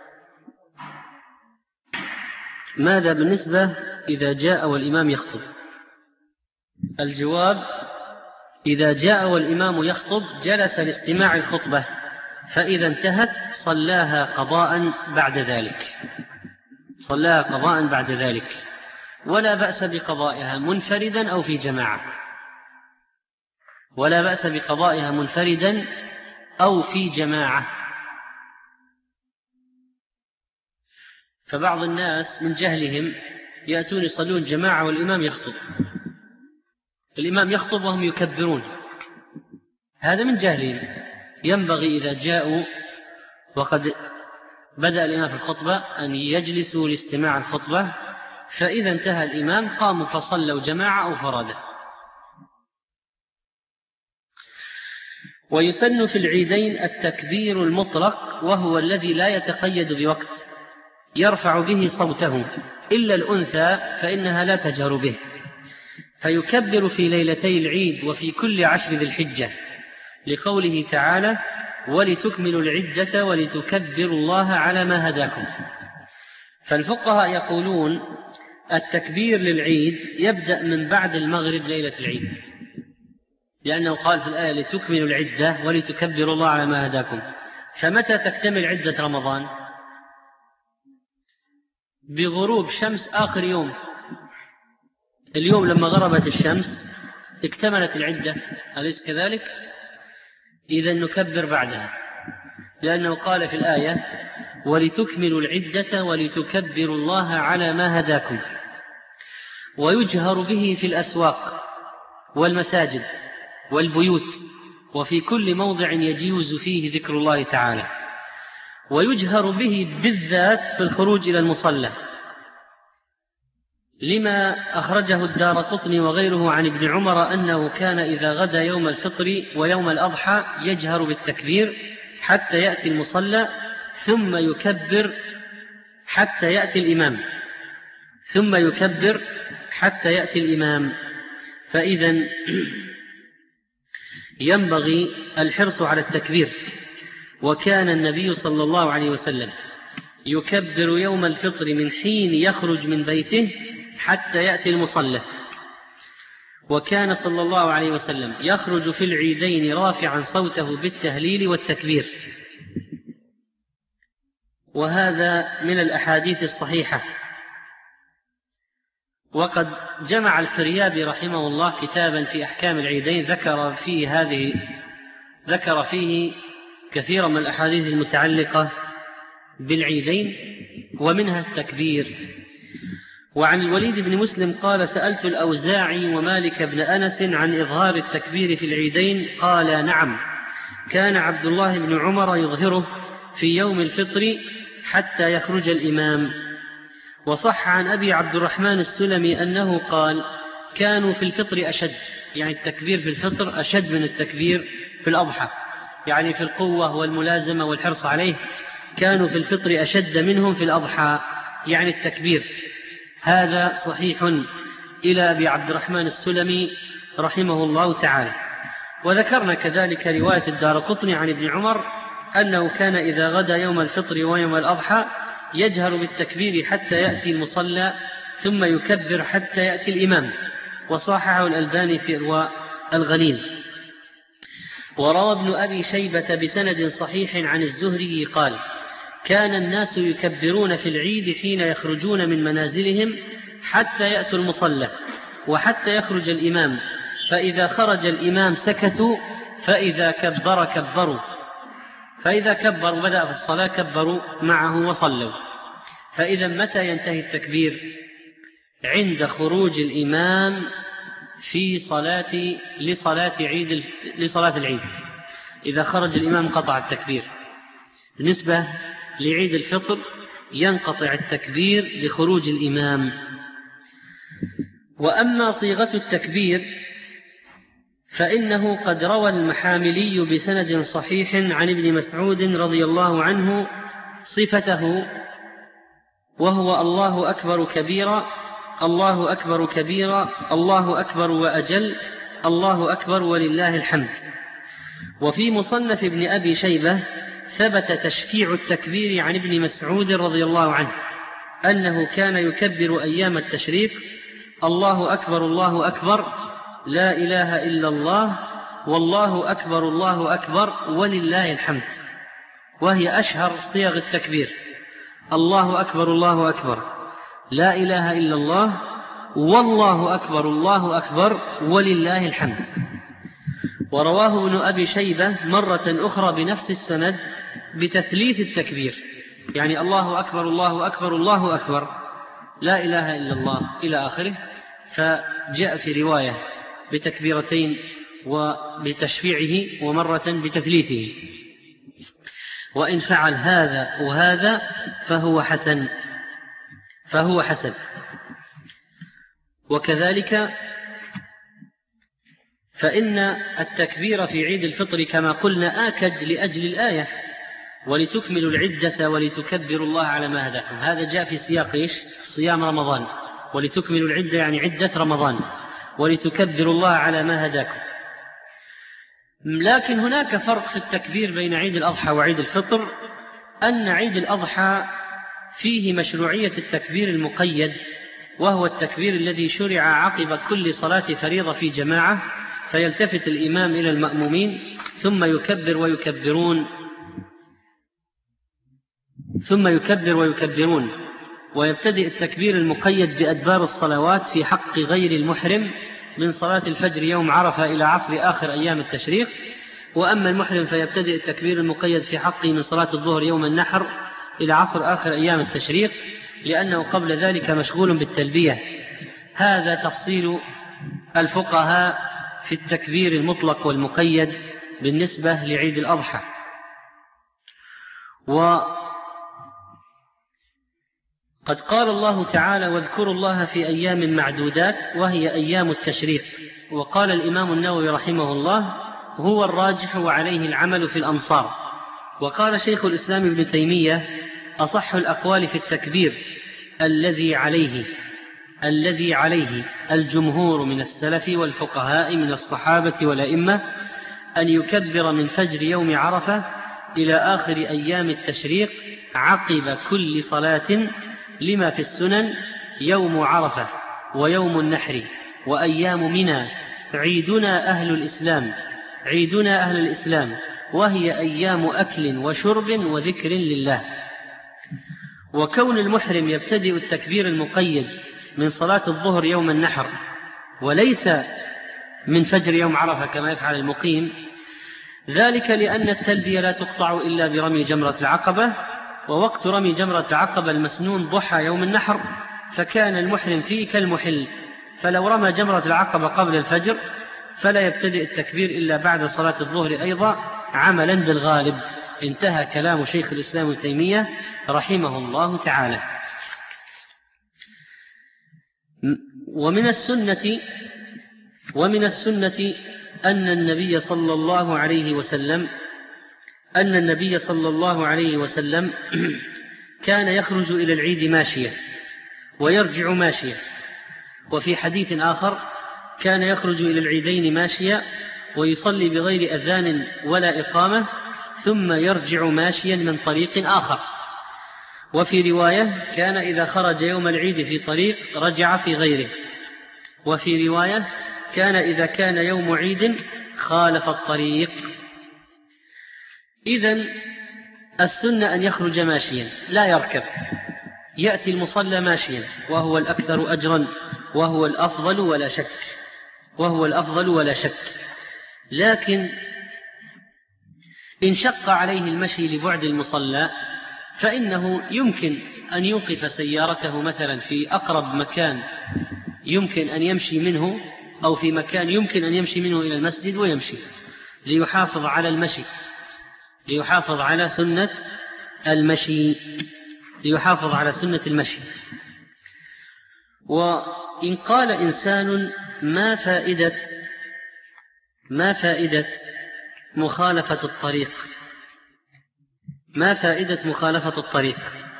B: ماذا بالنسبة إذا جاء والإمام يخطب؟ الجواب: إذا جاء والإمام يخطب جلس لاستماع الخطبة، فإذا انتهت صلاها قضاء بعد ذلك، صلاها قضاء بعد ذلك، ولا بأس بقضائها منفردا أو في جماعة، ولا بأس بقضائها منفردا أو في جماعة. فبعض الناس من جهلهم يأتون يصلون جماعة والإمام يخطب، الإمام يخطب وهم يكبرون، هذا من جهلهم. ينبغي إذا جاءوا وقد بدأ الإمام في الخطبة أن يجلسوا لاستماع الخطبة، فإذا انتهى الإمام قاموا فصلوا جماعة أو فرادة. ويسن في العيدين التكبير المطلق، وهو الذي لا يتقيد بوقت يرفع به صوته، إلا الأنثى فإنها لا تجهر به، فيكبر في ليلتي العيد وفي كل 10 ذي الحجة، لقوله تعالى: ولتكملوا العدة ولتكبروا الله على ما هداكم. فالفقهاء يقولون التكبير للعيد يبدأ من بعد المغرب ليلة العيد، لأنه قال في الآية: لتكملوا العدة ولتكبروا الله على ما هداكم. فمتى تكتمل عدة رمضان؟ بغروب شمس آخر يوم، اليوم لما غربت الشمس اكتملت العدة، أليس كذلك؟ إذا نكبر بعدها، لأنه قال في الآية: ولتكملوا العدة ولتكبروا الله على ما هداكم. ويجهر به في الأسواق والمساجد والبيوت وفي كل موضع يجوز فيه ذكر الله تعالى. ويجهر به بالذات في الخروج إلى المصلى، لما أخرجه الدارقطني وغيره عن ابن عمر أنه كان إذا غدا يوم الفطر ويوم الأضحى يجهر بالتكبير حتى يأتي المصلى، ثم يكبر حتى يأتي الإمام، ثم يكبر حتى يأتي الإمام. فإذا ينبغي الحرص على التكبير. وكان النبي صلى الله عليه وسلم يكبر يوم الفطر من حين يخرج من بيته حتى يأتي المصلى. وكان صلى الله عليه وسلم يخرج في العيدين رافعا صوته بالتهليل والتكبير، وهذا من الأحاديث الصحيحة. وقد جمع الفريابي رحمه الله كتابا في أحكام العيدين ذكر فيه كثيرا من الأحاديث المتعلقة بالعيدين، ومنها التكبير. وعن الوليد بن مسلم قال: سألت الأوزاعي ومالك بن أنس عن إظهار التكبير في العيدين، قال: نعم، كان عبد الله بن عمر يظهره في يوم الفطر حتى يخرج الإمام. وصح عن أبي عبد الرحمن السلمي أنه قال: كانوا في الفطر أشد، يعني التكبير في الفطر أشد من التكبير في الأضحى، يعني في القوة والملازمة والحرص عليه كانوا في الفطر أشد منهم في الأضحى، يعني التكبير. هذا صحيح إلى أبي عبد الرحمن السلمي رحمه الله تعالى. وذكرنا كذلك رواية الدارقطني عن ابن عمر أنه كان إذا غدا يوم الفطر ويوم الأضحى يجهر بالتكبير حتى يأتي المصلى ثم يكبر حتى يأتي الإمام، وصححه الألباني في إرواء الغليل. وروى ابن أبي شيبة بسند صحيح عن الزهري قال: كان الناس يكبرون في العيد حين يخرجون من منازلهم حتى يأتوا المصلى وحتى يخرج الإمام، فإذا خرج الإمام سكتوا، فإذا كبر كبروا، فإذا كبر وبدأ في الصلاة كبروا معه وصلوا. فإذا متى ينتهي التكبير؟ عند خروج الإمام في لصلاة العيد. إذا خرج الإمام قطع التكبير. بالنسبة لعيد الفطر ينقطع التكبير لخروج الإمام. وأما صيغة التكبير فإنه قد روى المحاملي بسند صحيح عن ابن مسعود رضي الله عنه صفته، وهو: الله أكبر كبيرا، الله أكبر كبيرا، الله أكبر وأجل، الله أكبر ولله الحمد. وفي مصنف ابن أبي شيبة ثبت تشفيع التكبير عن ابن مسعود رضي الله عنه أنه كان يكبر أيام التشريق: الله أكبر الله أكبر، لا إله إلا الله، والله أكبر الله أكبر ولله الحمد، وهي أشهر صيغ التكبير: الله أكبر الله أكبر، لا إله إلا الله، والله أكبر الله أكبر ولله الحمد. ورواه ابن أبي شيبة مرة أخرى بنفس السند بتثليث التكبير، يعني الله أكبر الله أكبر الله أكبر، لا إله إلا الله إلى آخره، فجاء في رواية بتكبيرتين وبتشفيعه ومرة بتثليثه. وإن فعل هذا وهذا فهو حسن. وكذلك فإن التكبير في عيد الفطر كما قلنا آكد لأجل الآية: ولتكملوا العدة ولتكبروا الله على ما هداكم. هذا جاء في سياق صيام رمضان، ولتكملوا العدة يعني عدة رمضان، ولتكبروا الله على ما هداكم. لكن هناك فرق في التكبير بين عيد الأضحى وعيد الفطر، أن عيد الأضحى فيه مشروعية التكبير المقيد، وهو التكبير الذي شرع عقب كل صلاة فريضة في جماعة، فيلتفت الإمام إلى المأمومين ثم يكبر ويكبرون، ويبتدئ التكبير المقيد بأدبار الصلوات في حق غير المحرم من صلاة الفجر يوم عرفة إلى عصر آخر أيام التشريق. وأما المحرم فيبتدئ التكبير المقيد في حقه من صلاة الظهر يوم النحر إلى عصر آخر أيام التشريق، لأنه قبل ذلك مشغول بالتلبية. هذا تفصيل الفقهاء في التكبير المطلق والمقيد بالنسبة لعيد الأضحى. وقد قال الله تعالى: واذكروا الله في أيام معدودات، وهي أيام التشريق. وقال الإمام النووي رحمه الله: هو الراجح وعليه العمل في الأمصار. وقال شيخ الإسلام ابن تيمية: أصح الأقوال في التكبير الذي عليه الجمهور من السلف والفقهاء من الصحابة والأئمة أن يكبر من فجر يوم عرفة إلى آخر أيام التشريق عقب كل صلاة، لما في السنن يوم عرفة ويوم النحر وأيام منى عيدنا أهل الإسلام، وهي أيام أكل وشرب وذكر لله. وكون المحرم يبتدئ التكبير المقيد من صلاة الظهر يوم النحر وليس من فجر يوم عرفة كما يفعل المقيم، ذلك لأن التلبية لا تقطع إلا برمي جمرة العقبة، ووقت رمي جمرة العقبة المسنون ضحى يوم النحر، فكان المحرم فيه كالمحل، فلو رمى جمرة العقبة قبل الفجر فلا يبتدئ التكبير إلا بعد صلاة الظهر أيضا عملا بالغالب. انتهى كلام شيخ الإسلام ابن تيمية رحمه الله تعالى. ومن السنة أن النبي صلى الله عليه وسلم كان يخرج إلى العيد ماشيا ويرجع ماشيا، وفي حديث آخر كان يخرج إلى العيدين ماشيا ويصلي بغير أذان ولا إقامة ثم يرجع ماشيا من طريق آخر. وفي رواية كان إذا خرج يوم العيد في طريق رجع في غيره. وفي رواية كان إذا كان يوم عيد خالف الطريق. إذن السنة أن يخرج ماشيا لا يركب، يأتي المصلى ماشيا وهو الأكثر أجرا وهو الأفضل ولا شك. لكن إن شق عليه المشي لبعد المصلى فإنه يمكن أن يوقف سيارته مثلا في أقرب مكان يمكن أن يمشي منه، أو في مكان يمكن أن يمشي منه إلى المسجد ويمشي ليحافظ على سنة المشي. وإن قال إنسان ما فائدة مخالفة الطريق؟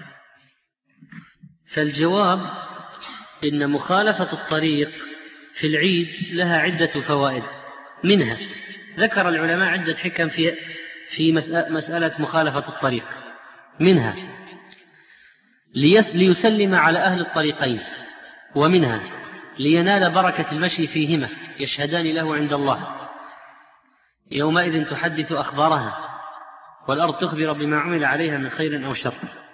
B: فالجواب إن مخالفة الطريق في العيد لها عدة فوائد. منها ذكر العلماء عدة حكم في مسألة مخالفة الطريق. منها ليسلم على أهل الطريقين، ومنها لينال بركة المشي فيهما يشهدان له عند الله يومئذ تحدث أخبارها والأرض تخبر بما عمل عليها من خير أو شر.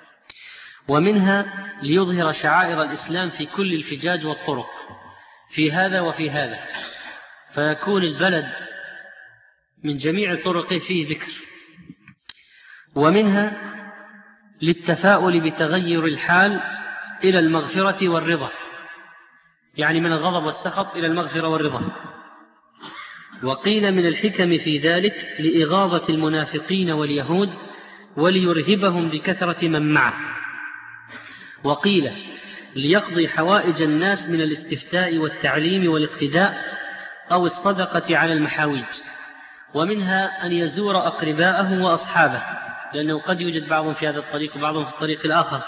B: ومنها ليظهر شعائر الإسلام في كل الفجاج والطرق في هذا وفي هذا، فيكون البلد من جميع طرقه فيه ذكر. ومنها للتفاؤل بتغير الحال إلى المغفرة والرضا، يعني من الغضب والسخط إلى المغفرة والرضا. وقيل من الحكم في ذلك لإغاظة المنافقين واليهود وليرهبهم بكثرة من معه. وقيل ليقضي حوائج الناس من الاستفتاء والتعليم والاقتداء أو الصدقة على المحاويج. ومنها أن يزور أقرباءه وأصحابه، لأنه قد يوجد بعضهم في هذا الطريق وبعضهم في الطريق الآخر.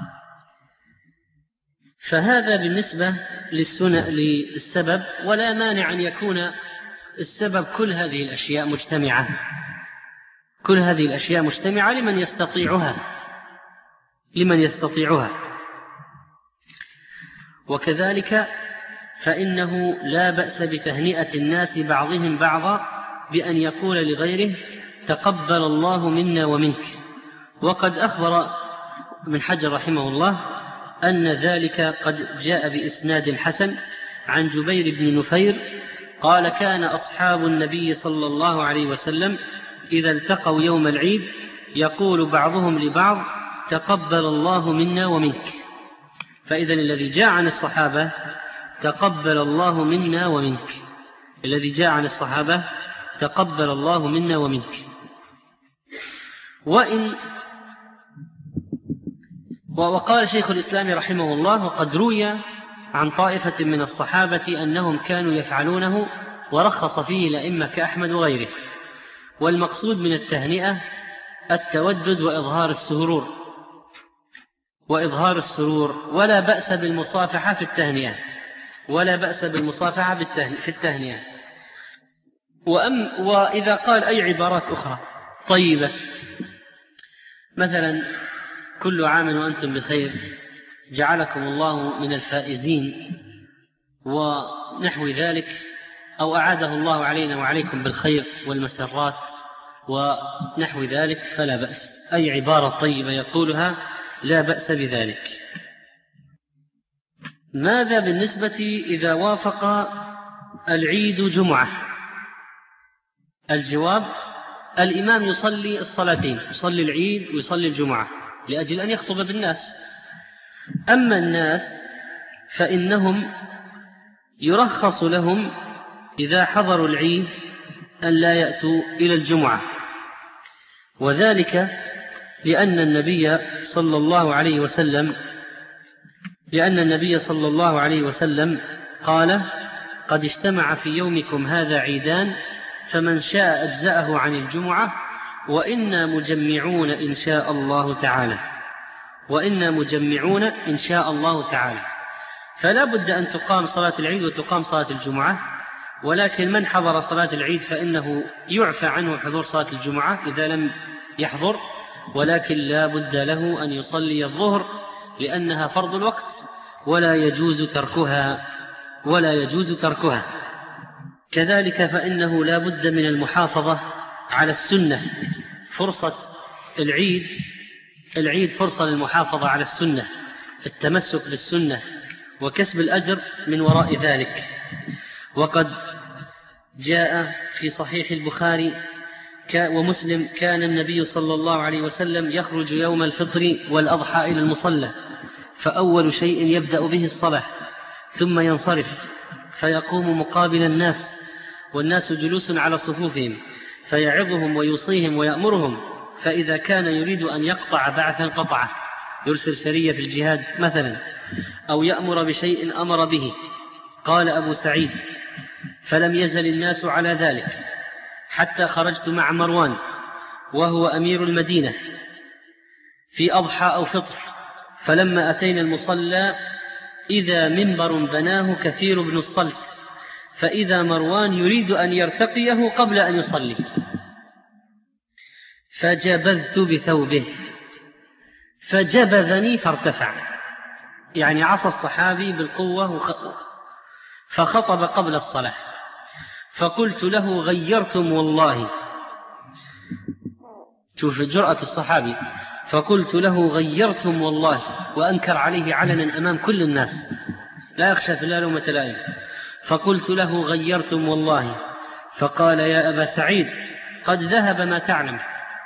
B: فهذا بالنسبة للسبب، ولا مانع أن يكون السبب كل هذه الأشياء مجتمعة لمن يستطيعها. وكذلك فإنه لا بأس بتهنئة الناس بعضهم بعضا بأن يقول لغيره تقبل الله منا ومنك. وقد أخبر ابن حجر رحمه الله أن ذلك قد جاء بإسناد حسن عن جبير بن نفير قال كان أصحاب النبي صلى الله عليه وسلم إذا التقوا يوم العيد يقول بعضهم لبعض تقبل الله منا ومنك. فإذا الذي جاء عن الصحابة تقبل الله منا ومنك. وقال شيخ الإسلام رحمه الله وقد روي عن طائفة من الصحابة أنهم كانوا يفعلونه ورخص فيه الأئمة كأحمد وغيره. والمقصود من التهنئة التودد وإظهار السرور، ولا بأس بالمصافحة في التهنئة. وإذا قال أي عبارات أخرى طيبة، مثلا كل عام وأنتم بخير، جعلكم الله من الفائزين، ونحو ذلك، أو أعاده الله علينا وعليكم بالخير والمسرات ونحو ذلك، فلا بأس. أي عبارة طيبة يقولها لا بأس بذلك. ماذا بالنسبة إذا وافق العيد جمعة؟ الجواب الإمام يصلي الصلاتين، يصلي العيد ويصلي الجمعة لأجل أن يخطب بالناس. أما الناس فإنهم يرخص لهم إذا حضروا العيد أن لا يأتوا إلى الجمعة، وذلك لأن النبي صلى الله عليه وسلم لأن النبي صلى الله عليه وسلم قال: قد اجتمع في يومكم هذا عيدان، فمن شاء أجزأه عن الجمعة، وإنا مجمعون إن شاء الله تعالى. وإنا مجمعون إن شاء الله تعالى. فلا بد أن تقام صلاة العيد وتقام صلاة الجمعة، ولكن من حضر صلاة العيد فإنه يعفى عنه حضور صلاة الجمعة إذا لم يحضر، ولكن لا بد له أن يصلي الظهر لأنها فرض الوقت ولا يجوز تركها. كذلك فإنه لا بد من المحافظة على السنة. فرصة العيد فرصة للمحافظة على السنة، التمسك بالسنة وكسب الأجر من وراء ذلك. وقد جاء في صحيح البخاري ومسلم: كان النبي صلى الله عليه وسلم يخرج يوم الفطر والأضحى إلى المصلى، فأول شيء يبدأ به الصلاة، ثم ينصرف فيقوم مقابل الناس والناس جلوس على صفوفهم، فيعظهم ويوصيهم ويأمرهم، فإذا كان يريد أن يقطع بعثا قطعه، يرسل سرية في الجهاد مثلا، أو يأمر بشيء أمر به. قال أبو سعيد: فلم يزل الناس على ذلك حتى خرجت مع مروان وهو أمير المدينة في أضحى أو فطر، فلما أتينا المصلى إذا منبر بناه كثير بن الصلت، فإذا مروان يريد أن يرتقيه قبل أن يصلي، فجبذت بثوبه فجبذني فارتفع، يعني عصى الصحابي بالقوة فخطب قبل الصلاة، فقلت له: غيرتم والله. شوف جرأة الصحابي، فقلت له: غيرتم والله، وأنكر عليه علنا أمام كل الناس لا يخشى في الله لومة لائم. فقلت له: غيرتم والله. فقال: يا أبا سعيد قد ذهب ما تعلم.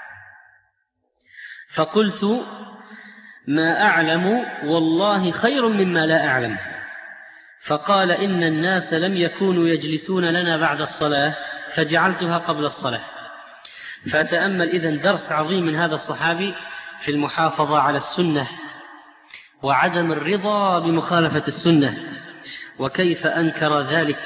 B: فقلت: ما أعلم والله خير مما لا أعلم. فقال: إن الناس لم يكونوا يجلسون لنا بعد الصلاة فجعلتها قبل الصلاة. فتأمل إذن درس عظيم من هذا الصحابي في المحافظة على السنة وعدم الرضا بمخالفة السنة، وكيف أنكر ذلك.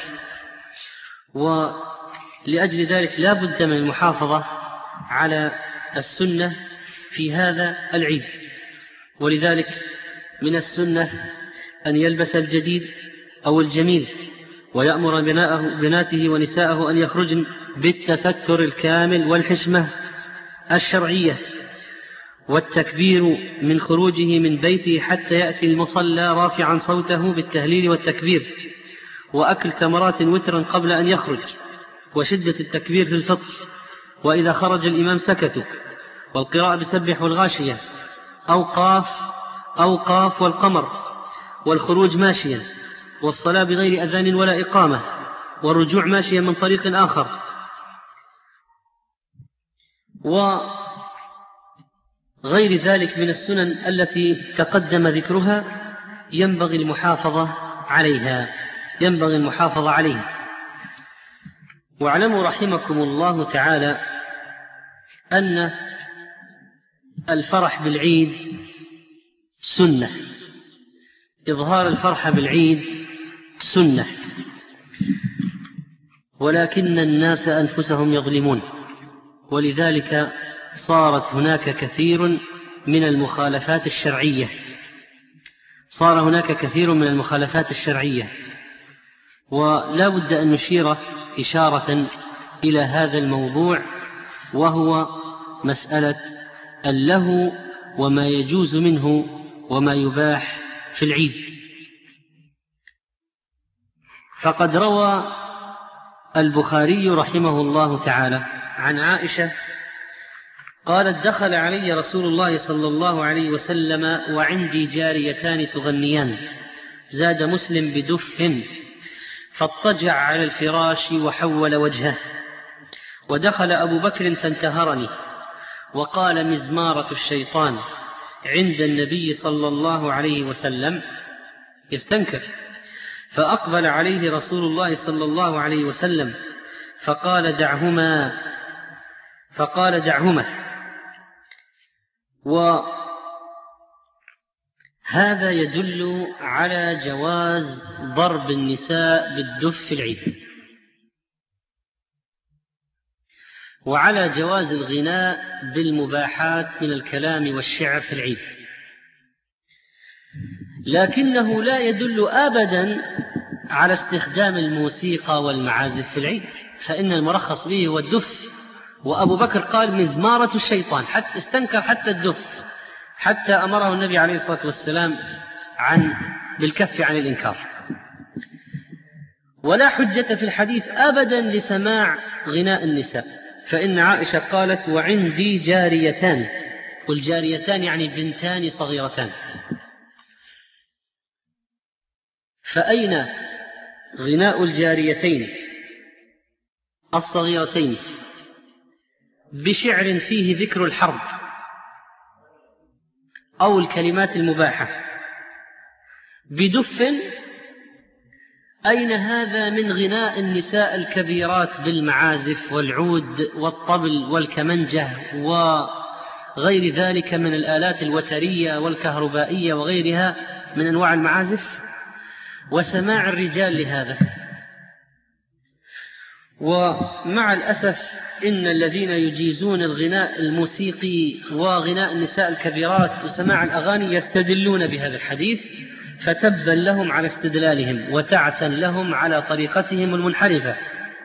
B: ولأجل ذلك لا بد من المحافظة على السنة في هذا العيد. ولذلك من السنة أن يلبس الجديد أو الجميل، ويأمر بناته ونساءه أن يخرجن بالتستر الكامل والحشمة الشرعية، والتكبير من خروجه من بيته حتى يأتي المصلى رافعا صوته بالتهليل والتكبير، وأكل تمرات وترا قبل أن يخرج، وشدة التكبير في الفطر، وإذا خرج الإمام سكتوا، والقراءة بسبح والغاشية أو قاف والقمر، والخروج ماشيا، والصلاة بغير أذان ولا إقامة، والرجوع ماشيا من طريق آخر، وغير ذلك من السنن التي تقدم ذكرها ينبغي المحافظة عليها. واعلموا رحمكم الله تعالى أن الفرح بالعيد سنة، إظهار الفرح بالعيد سنة، ولكن الناس أنفسهم يظلمون، ولذلك صارت هناك كثير من المخالفات الشرعية. ولا بد أن نشير إشارة إلى هذا الموضوع، وهو مسألة اللهو وما يجوز منه وما يباح في العيد. فقد روى البخاري رحمه الله تعالى عن عائشة قالت: دخل علي رسول الله صلى الله عليه وسلم وعندي جاريتان تغنيان، زاد مسلم بدف، فاضطجع على الفراش وحول وجهه، ودخل أبو بكر فانتهرني وقال: مزمارة الشيطان عند النبي صلى الله عليه وسلم، يستنكر. فأقبل عليه رسول الله صلى الله عليه وسلم فقال: دعهما. هذا يدل على جواز ضرب النساء بالدف في العيد، وعلى جواز الغناء بالمباحات من الكلام والشعر في العيد، لكنه لا يدل أبدا على استخدام الموسيقى والمعازف في العيد، فإن المرخص به هو الدف، وأبو بكر قال مزمارة الشيطان، حتى استنكر حتى الدف، حتى أمره النبي عليه الصلاة والسلام بالكف عن الإنكار. ولا حجة في الحديث أبدا لسماع غناء النساء، فإن عائشة قالت وعندي جاريتان، والجاريتان يعني بنتان صغيرتان، فأين غناء الجاريتين الصغيرتين بشعر فيه ذكر الحرب أو الكلمات المباحة بدف؟ أين هذا من غناء النساء الكبيرات بالمعازف والعود والطبل والكمنجة وغير ذلك من الآلات الوترية والكهربائية وغيرها من أنواع المعازف، وسماع الرجال لهذا؟ ومع الأسف إن الذين يجيزون الغناء الموسيقي وغناء النساء الكبيرات وسماع الأغاني يستدلون بهذا الحديث، فتبا لهم على استدلالهم وتعسا لهم على طريقتهم المنحرفة،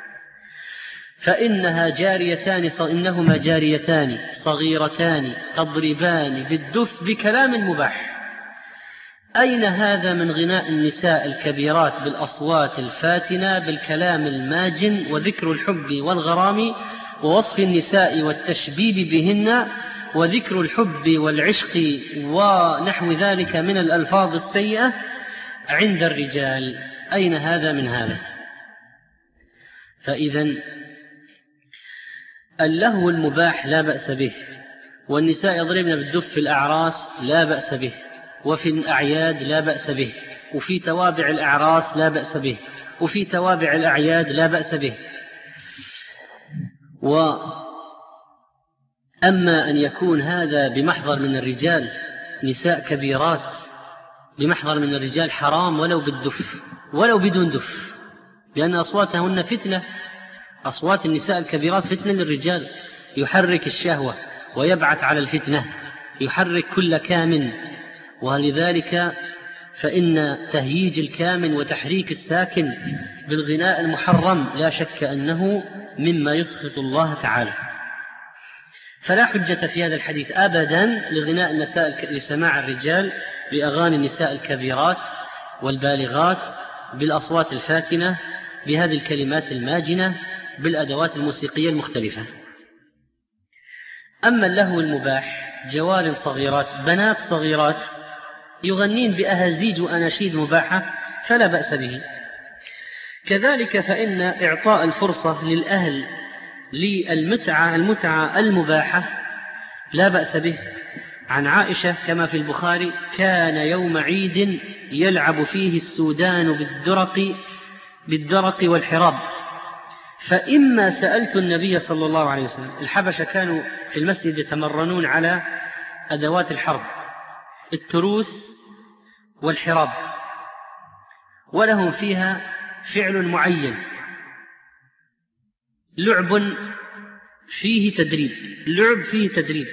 B: فإنهما جاريتان صغيرتان تضربان بالدف بكلام مباح. أين هذا من غناء النساء الكبيرات بالأصوات الفاتنة بالكلام الماجن وذكر الحب والغرام ووصف النساء والتشبيب بهن وذكر الحب والعشق ونحو ذلك من الألفاظ السيئة عند الرجال؟ أين هذا من هذا؟ فإذن اللهو المباح لا بأس به، والنساء يضربن بالدف في الأعراس لا بأس به، وفي الأعياد لا بأس به، وفي توابع الأعراس لا بأس به، وفي توابع الأعياد لا بأس به. وأما أن يكون هذا بمحضر من الرجال، نساء كبيرات بمحضر من الرجال، حرام ولو بالدف ولو بدون دف، لأن أصواتهن فتنة، أصوات النساء الكبيرات فتنة للرجال، يحرك الشهوة ويبعث على الفتنة، يحرك كل كامن. ولذلك فإن تهييج الكامن وتحريك الساكن بالغناء المحرم لا شك أنه مما يسخط الله تعالى. فلا حجة في هذا الحديث أبدا لغناء النساء لسماع الرجال بأغاني النساء الكبيرات والبالغات بالأصوات الفاتنة بهذه الكلمات الماجنة بالأدوات الموسيقية المختلفة. أما اللهو المباح، جوار صغيرات بنات صغيرات يغنين بأهازيج وأناشيد مباحة فلا بأس به. كذلك فإن إعطاء الفرصة للأهل للمتعة المباحة لا بأس به. عن عائشة كما في البخاري: كان يوم عيد يلعب فيه السودان بالدرق والحراب، فإما سألت النبي صلى الله عليه وسلم. الحبشة كانوا في المسجد يتمرنون على أدوات الحرب، التروس والحراب، ولهم فيها فعل معين، لعب فيه تدريب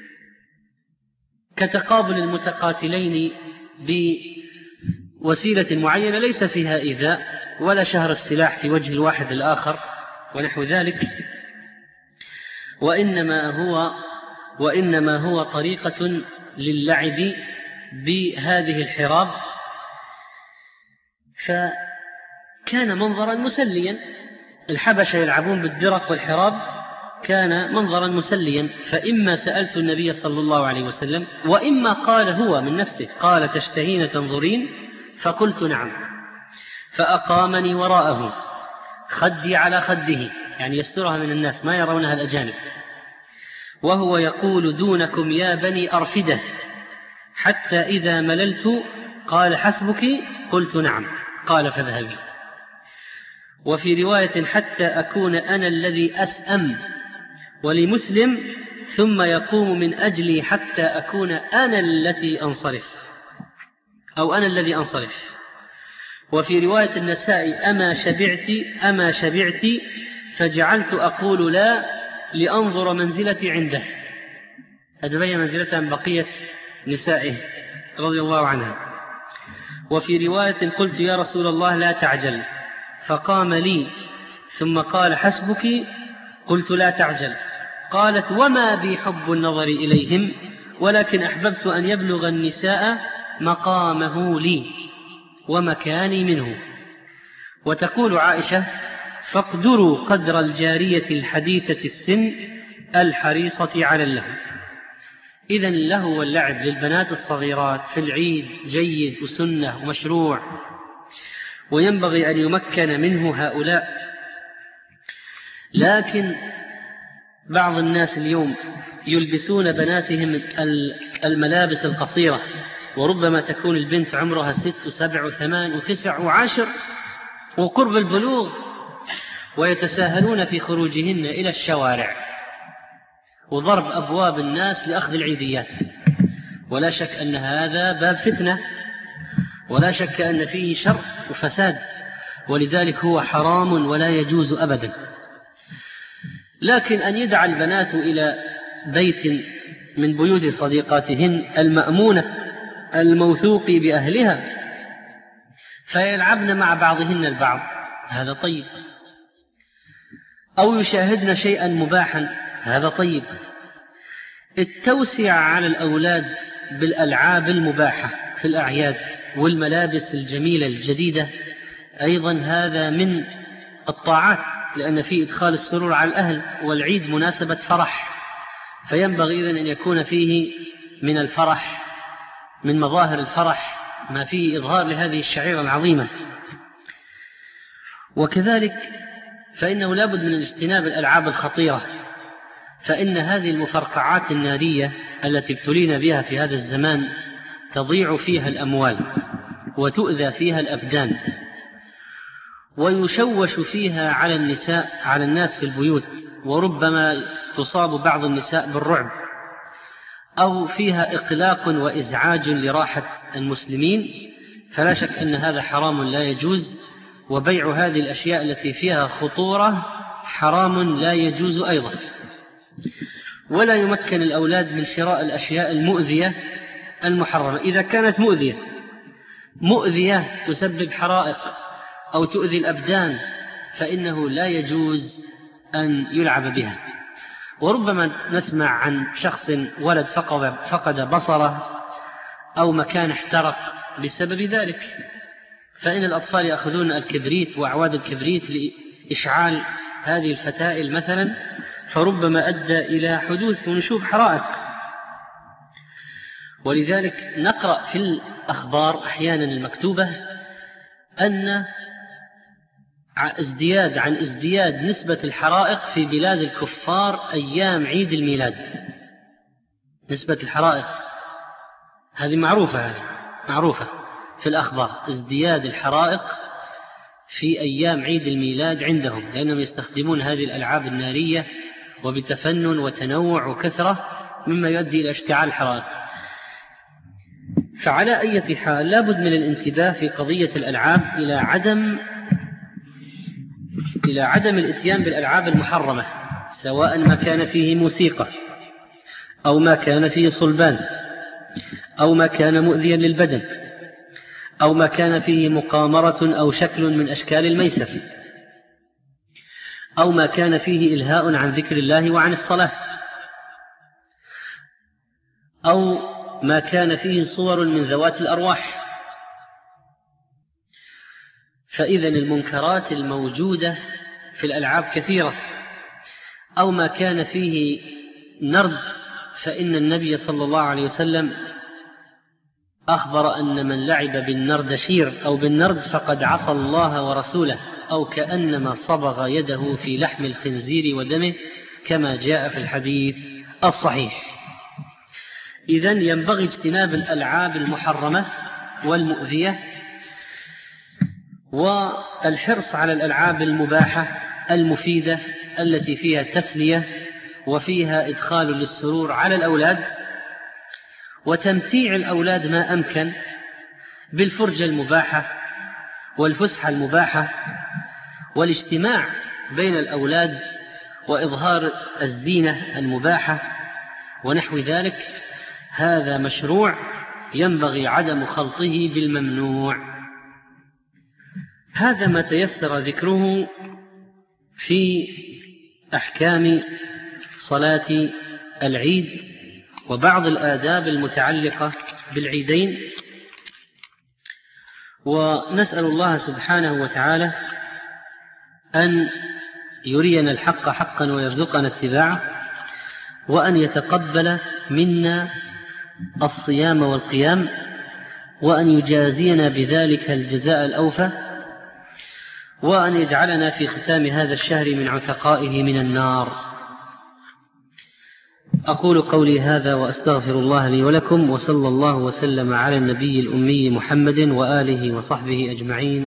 B: كتقابل المتقاتلين بوسيلة معينة ليس فيها إيذاء ولا شهر السلاح في وجه الواحد الآخر ونحو ذلك، وإنما هو طريقة للعب بهذه الحراب. فكان منظرا مسليا، الحبشة يلعبون بالدرق والحراب، كان منظرا مسليا. فإما سألت النبي صلى الله عليه وسلم، وإما قال هو من نفسه، قال: تشتهين تنظرين؟ فقلت: نعم. فأقامني وراءه، خدي على خده، يعني يسترها من الناس ما يرونها الأجانب، وهو يقول: دونكم يا بني أرفدة، حتى إذا مللت قال: حسبك؟ قلت: نعم. قال: فاذهبي. وفي رواية: حتى أكون أنا الذي أسأم. ولمسلم: ثم يقوم من أجلي حتى أكون أنا التي أنصرف. أو أنا الذي أنصرف. وفي رواية النسائي أما شبعت فجعلت أقول لا لأنظر منزلتي عنده. هذا بين منزلتها من بقية نسائه رضي الله عنها. وفي رواية قلت يا رسول الله لا تعجل، فقام لي ثم قال حسبك، قلت لا تعجل. قالت وما بي حب النظر إليهم، ولكن أحببت أن يبلغ النساء مقامه لي ومكاني منه. وتقول عائشة فاقدروا قدر الجارية الحديثة السن الحريصة على اللهو. إذن اللهو واللعب للبنات الصغيرات في العيد جيد وسنة ومشروع، وينبغي أن يمكن منه هؤلاء. لكن بعض الناس اليوم يلبسون بناتهم الملابس القصيرة، وربما تكون البنت عمرها 6 و7 و8 و9 و10 وقرب البلوغ، ويتساهلون في خروجهن إلى الشوارع وضرب أبواب الناس لأخذ العيديات. ولا شك أن هذا باب فتنة، ولا شك أن فيه شر وفساد، ولذلك هو حرام ولا يجوز أبدا. لكن أن يدعى البنات إلى بيت من بيوت صديقاتهن المأمونة الموثوق بأهلها فيلعبن مع بعضهن البعض، هذا طيب. أو يشاهدن شيئا مباحا، هذا طيب. التوسع على الأولاد بالألعاب المباحة في الأعياد والملابس الجميلة الجديدة أيضا هذا من الطاعات، لأن فيه إدخال السرور على الأهل، والعيد مناسبة فرح، فينبغي إذن أن يكون فيه من الفرح، من مظاهر الفرح ما فيه إظهار لهذه الشعيرة العظيمة. وكذلك فإنه لابد من اجتناب الألعاب الخطيرة، فإن هذه المفرقعات النارية التي ابتلينا بها في هذا الزمان تضيع فيها الأموال وتؤذى فيها الأبدان، ويشوش فيها على الناس في البيوت، وربما تصاب بعض النساء بالرعب، أو فيها إقلاق وإزعاج لراحة المسلمين. فلا شك أن هذا حرام لا يجوز، وبيع هذه الأشياء التي فيها خطورة حرام لا يجوز أيضا. ولا يمكن الأولاد من شراء الأشياء المؤذية المحرمة. إذا كانت مؤذية تسبب حرائق أو تؤذي الأبدان فإنه لا يجوز أن يلعب بها. وربما نسمع عن شخص ولد فقد بصره أو مكان احترق بسبب ذلك، فإن الأطفال يأخذون الكبريت وأعواد الكبريت لإشعال هذه الفتائل مثلا، فربما أدى إلى حدوث ونشوب حرائق. ولذلك نقرأ في الأخبار أحيانا المكتوبة أن ازدياد نسبة الحرائق في بلاد الكفار أيام عيد الميلاد. نسبة الحرائق هذه معروفة في الأخبار، ازدياد الحرائق في أيام عيد الميلاد عندهم، لأنهم يستخدمون هذه الألعاب النارية وبتفنن وتنوع وكثرة، مما يؤدي إلى اشتعال الحرائق. فعلى أي حال لابد من الانتباه في قضية الألعاب إلى عدم الاتيان بالألعاب المحرمة، سواء ما كان فيه موسيقى أو ما كان فيه صلبان أو ما كان مؤذيا للبدن أو ما كان فيه مقامرة أو شكل من أشكال الميسر أو ما كان فيه إلهاء عن ذكر الله وعن الصلاة أو ما كان فيه صور من ذوات الأرواح. فإذن المنكرات الموجودة في الألعاب كثيرة. أو ما كان فيه نرد، فإن النبي صلى الله عليه وسلم أخبر أن من لعب بالنردشير أو بالنرد فقد عصى الله ورسوله، أو كأنما صبغ يده في لحم الخنزير ودمه، كما جاء في الحديث الصحيح. إذن ينبغي اجتناب الألعاب المحرمة والمؤذية، والحرص على الألعاب المباحة المفيدة التي فيها تسلية وفيها إدخال للسرور على الأولاد، وتمتيع الأولاد ما أمكن، بالفرجة المباحة والفسحة المباحة والاجتماع بين الأولاد وإظهار الزينة المباحة ونحو ذلك، هذا مشروع ينبغي عدم خلطه بالممنوع. هذا ما تيسر ذكره في أحكام صلاة العيد وبعض الآداب المتعلقة بالعيدين. ونسأل الله سبحانه وتعالى أن يرينا الحق حقا ويرزقنا اتباعه، وأن يتقبل منا الصيام والقيام، وأن يجازينا بذلك الجزاء الأوفى، وأن يجعلنا في ختام هذا الشهر من عتقائه من النار. أقول قولي هذا وأستغفر الله لي ولكم، وصلى الله وسلم على النبي الأمي محمد وآله وصحبه أجمعين.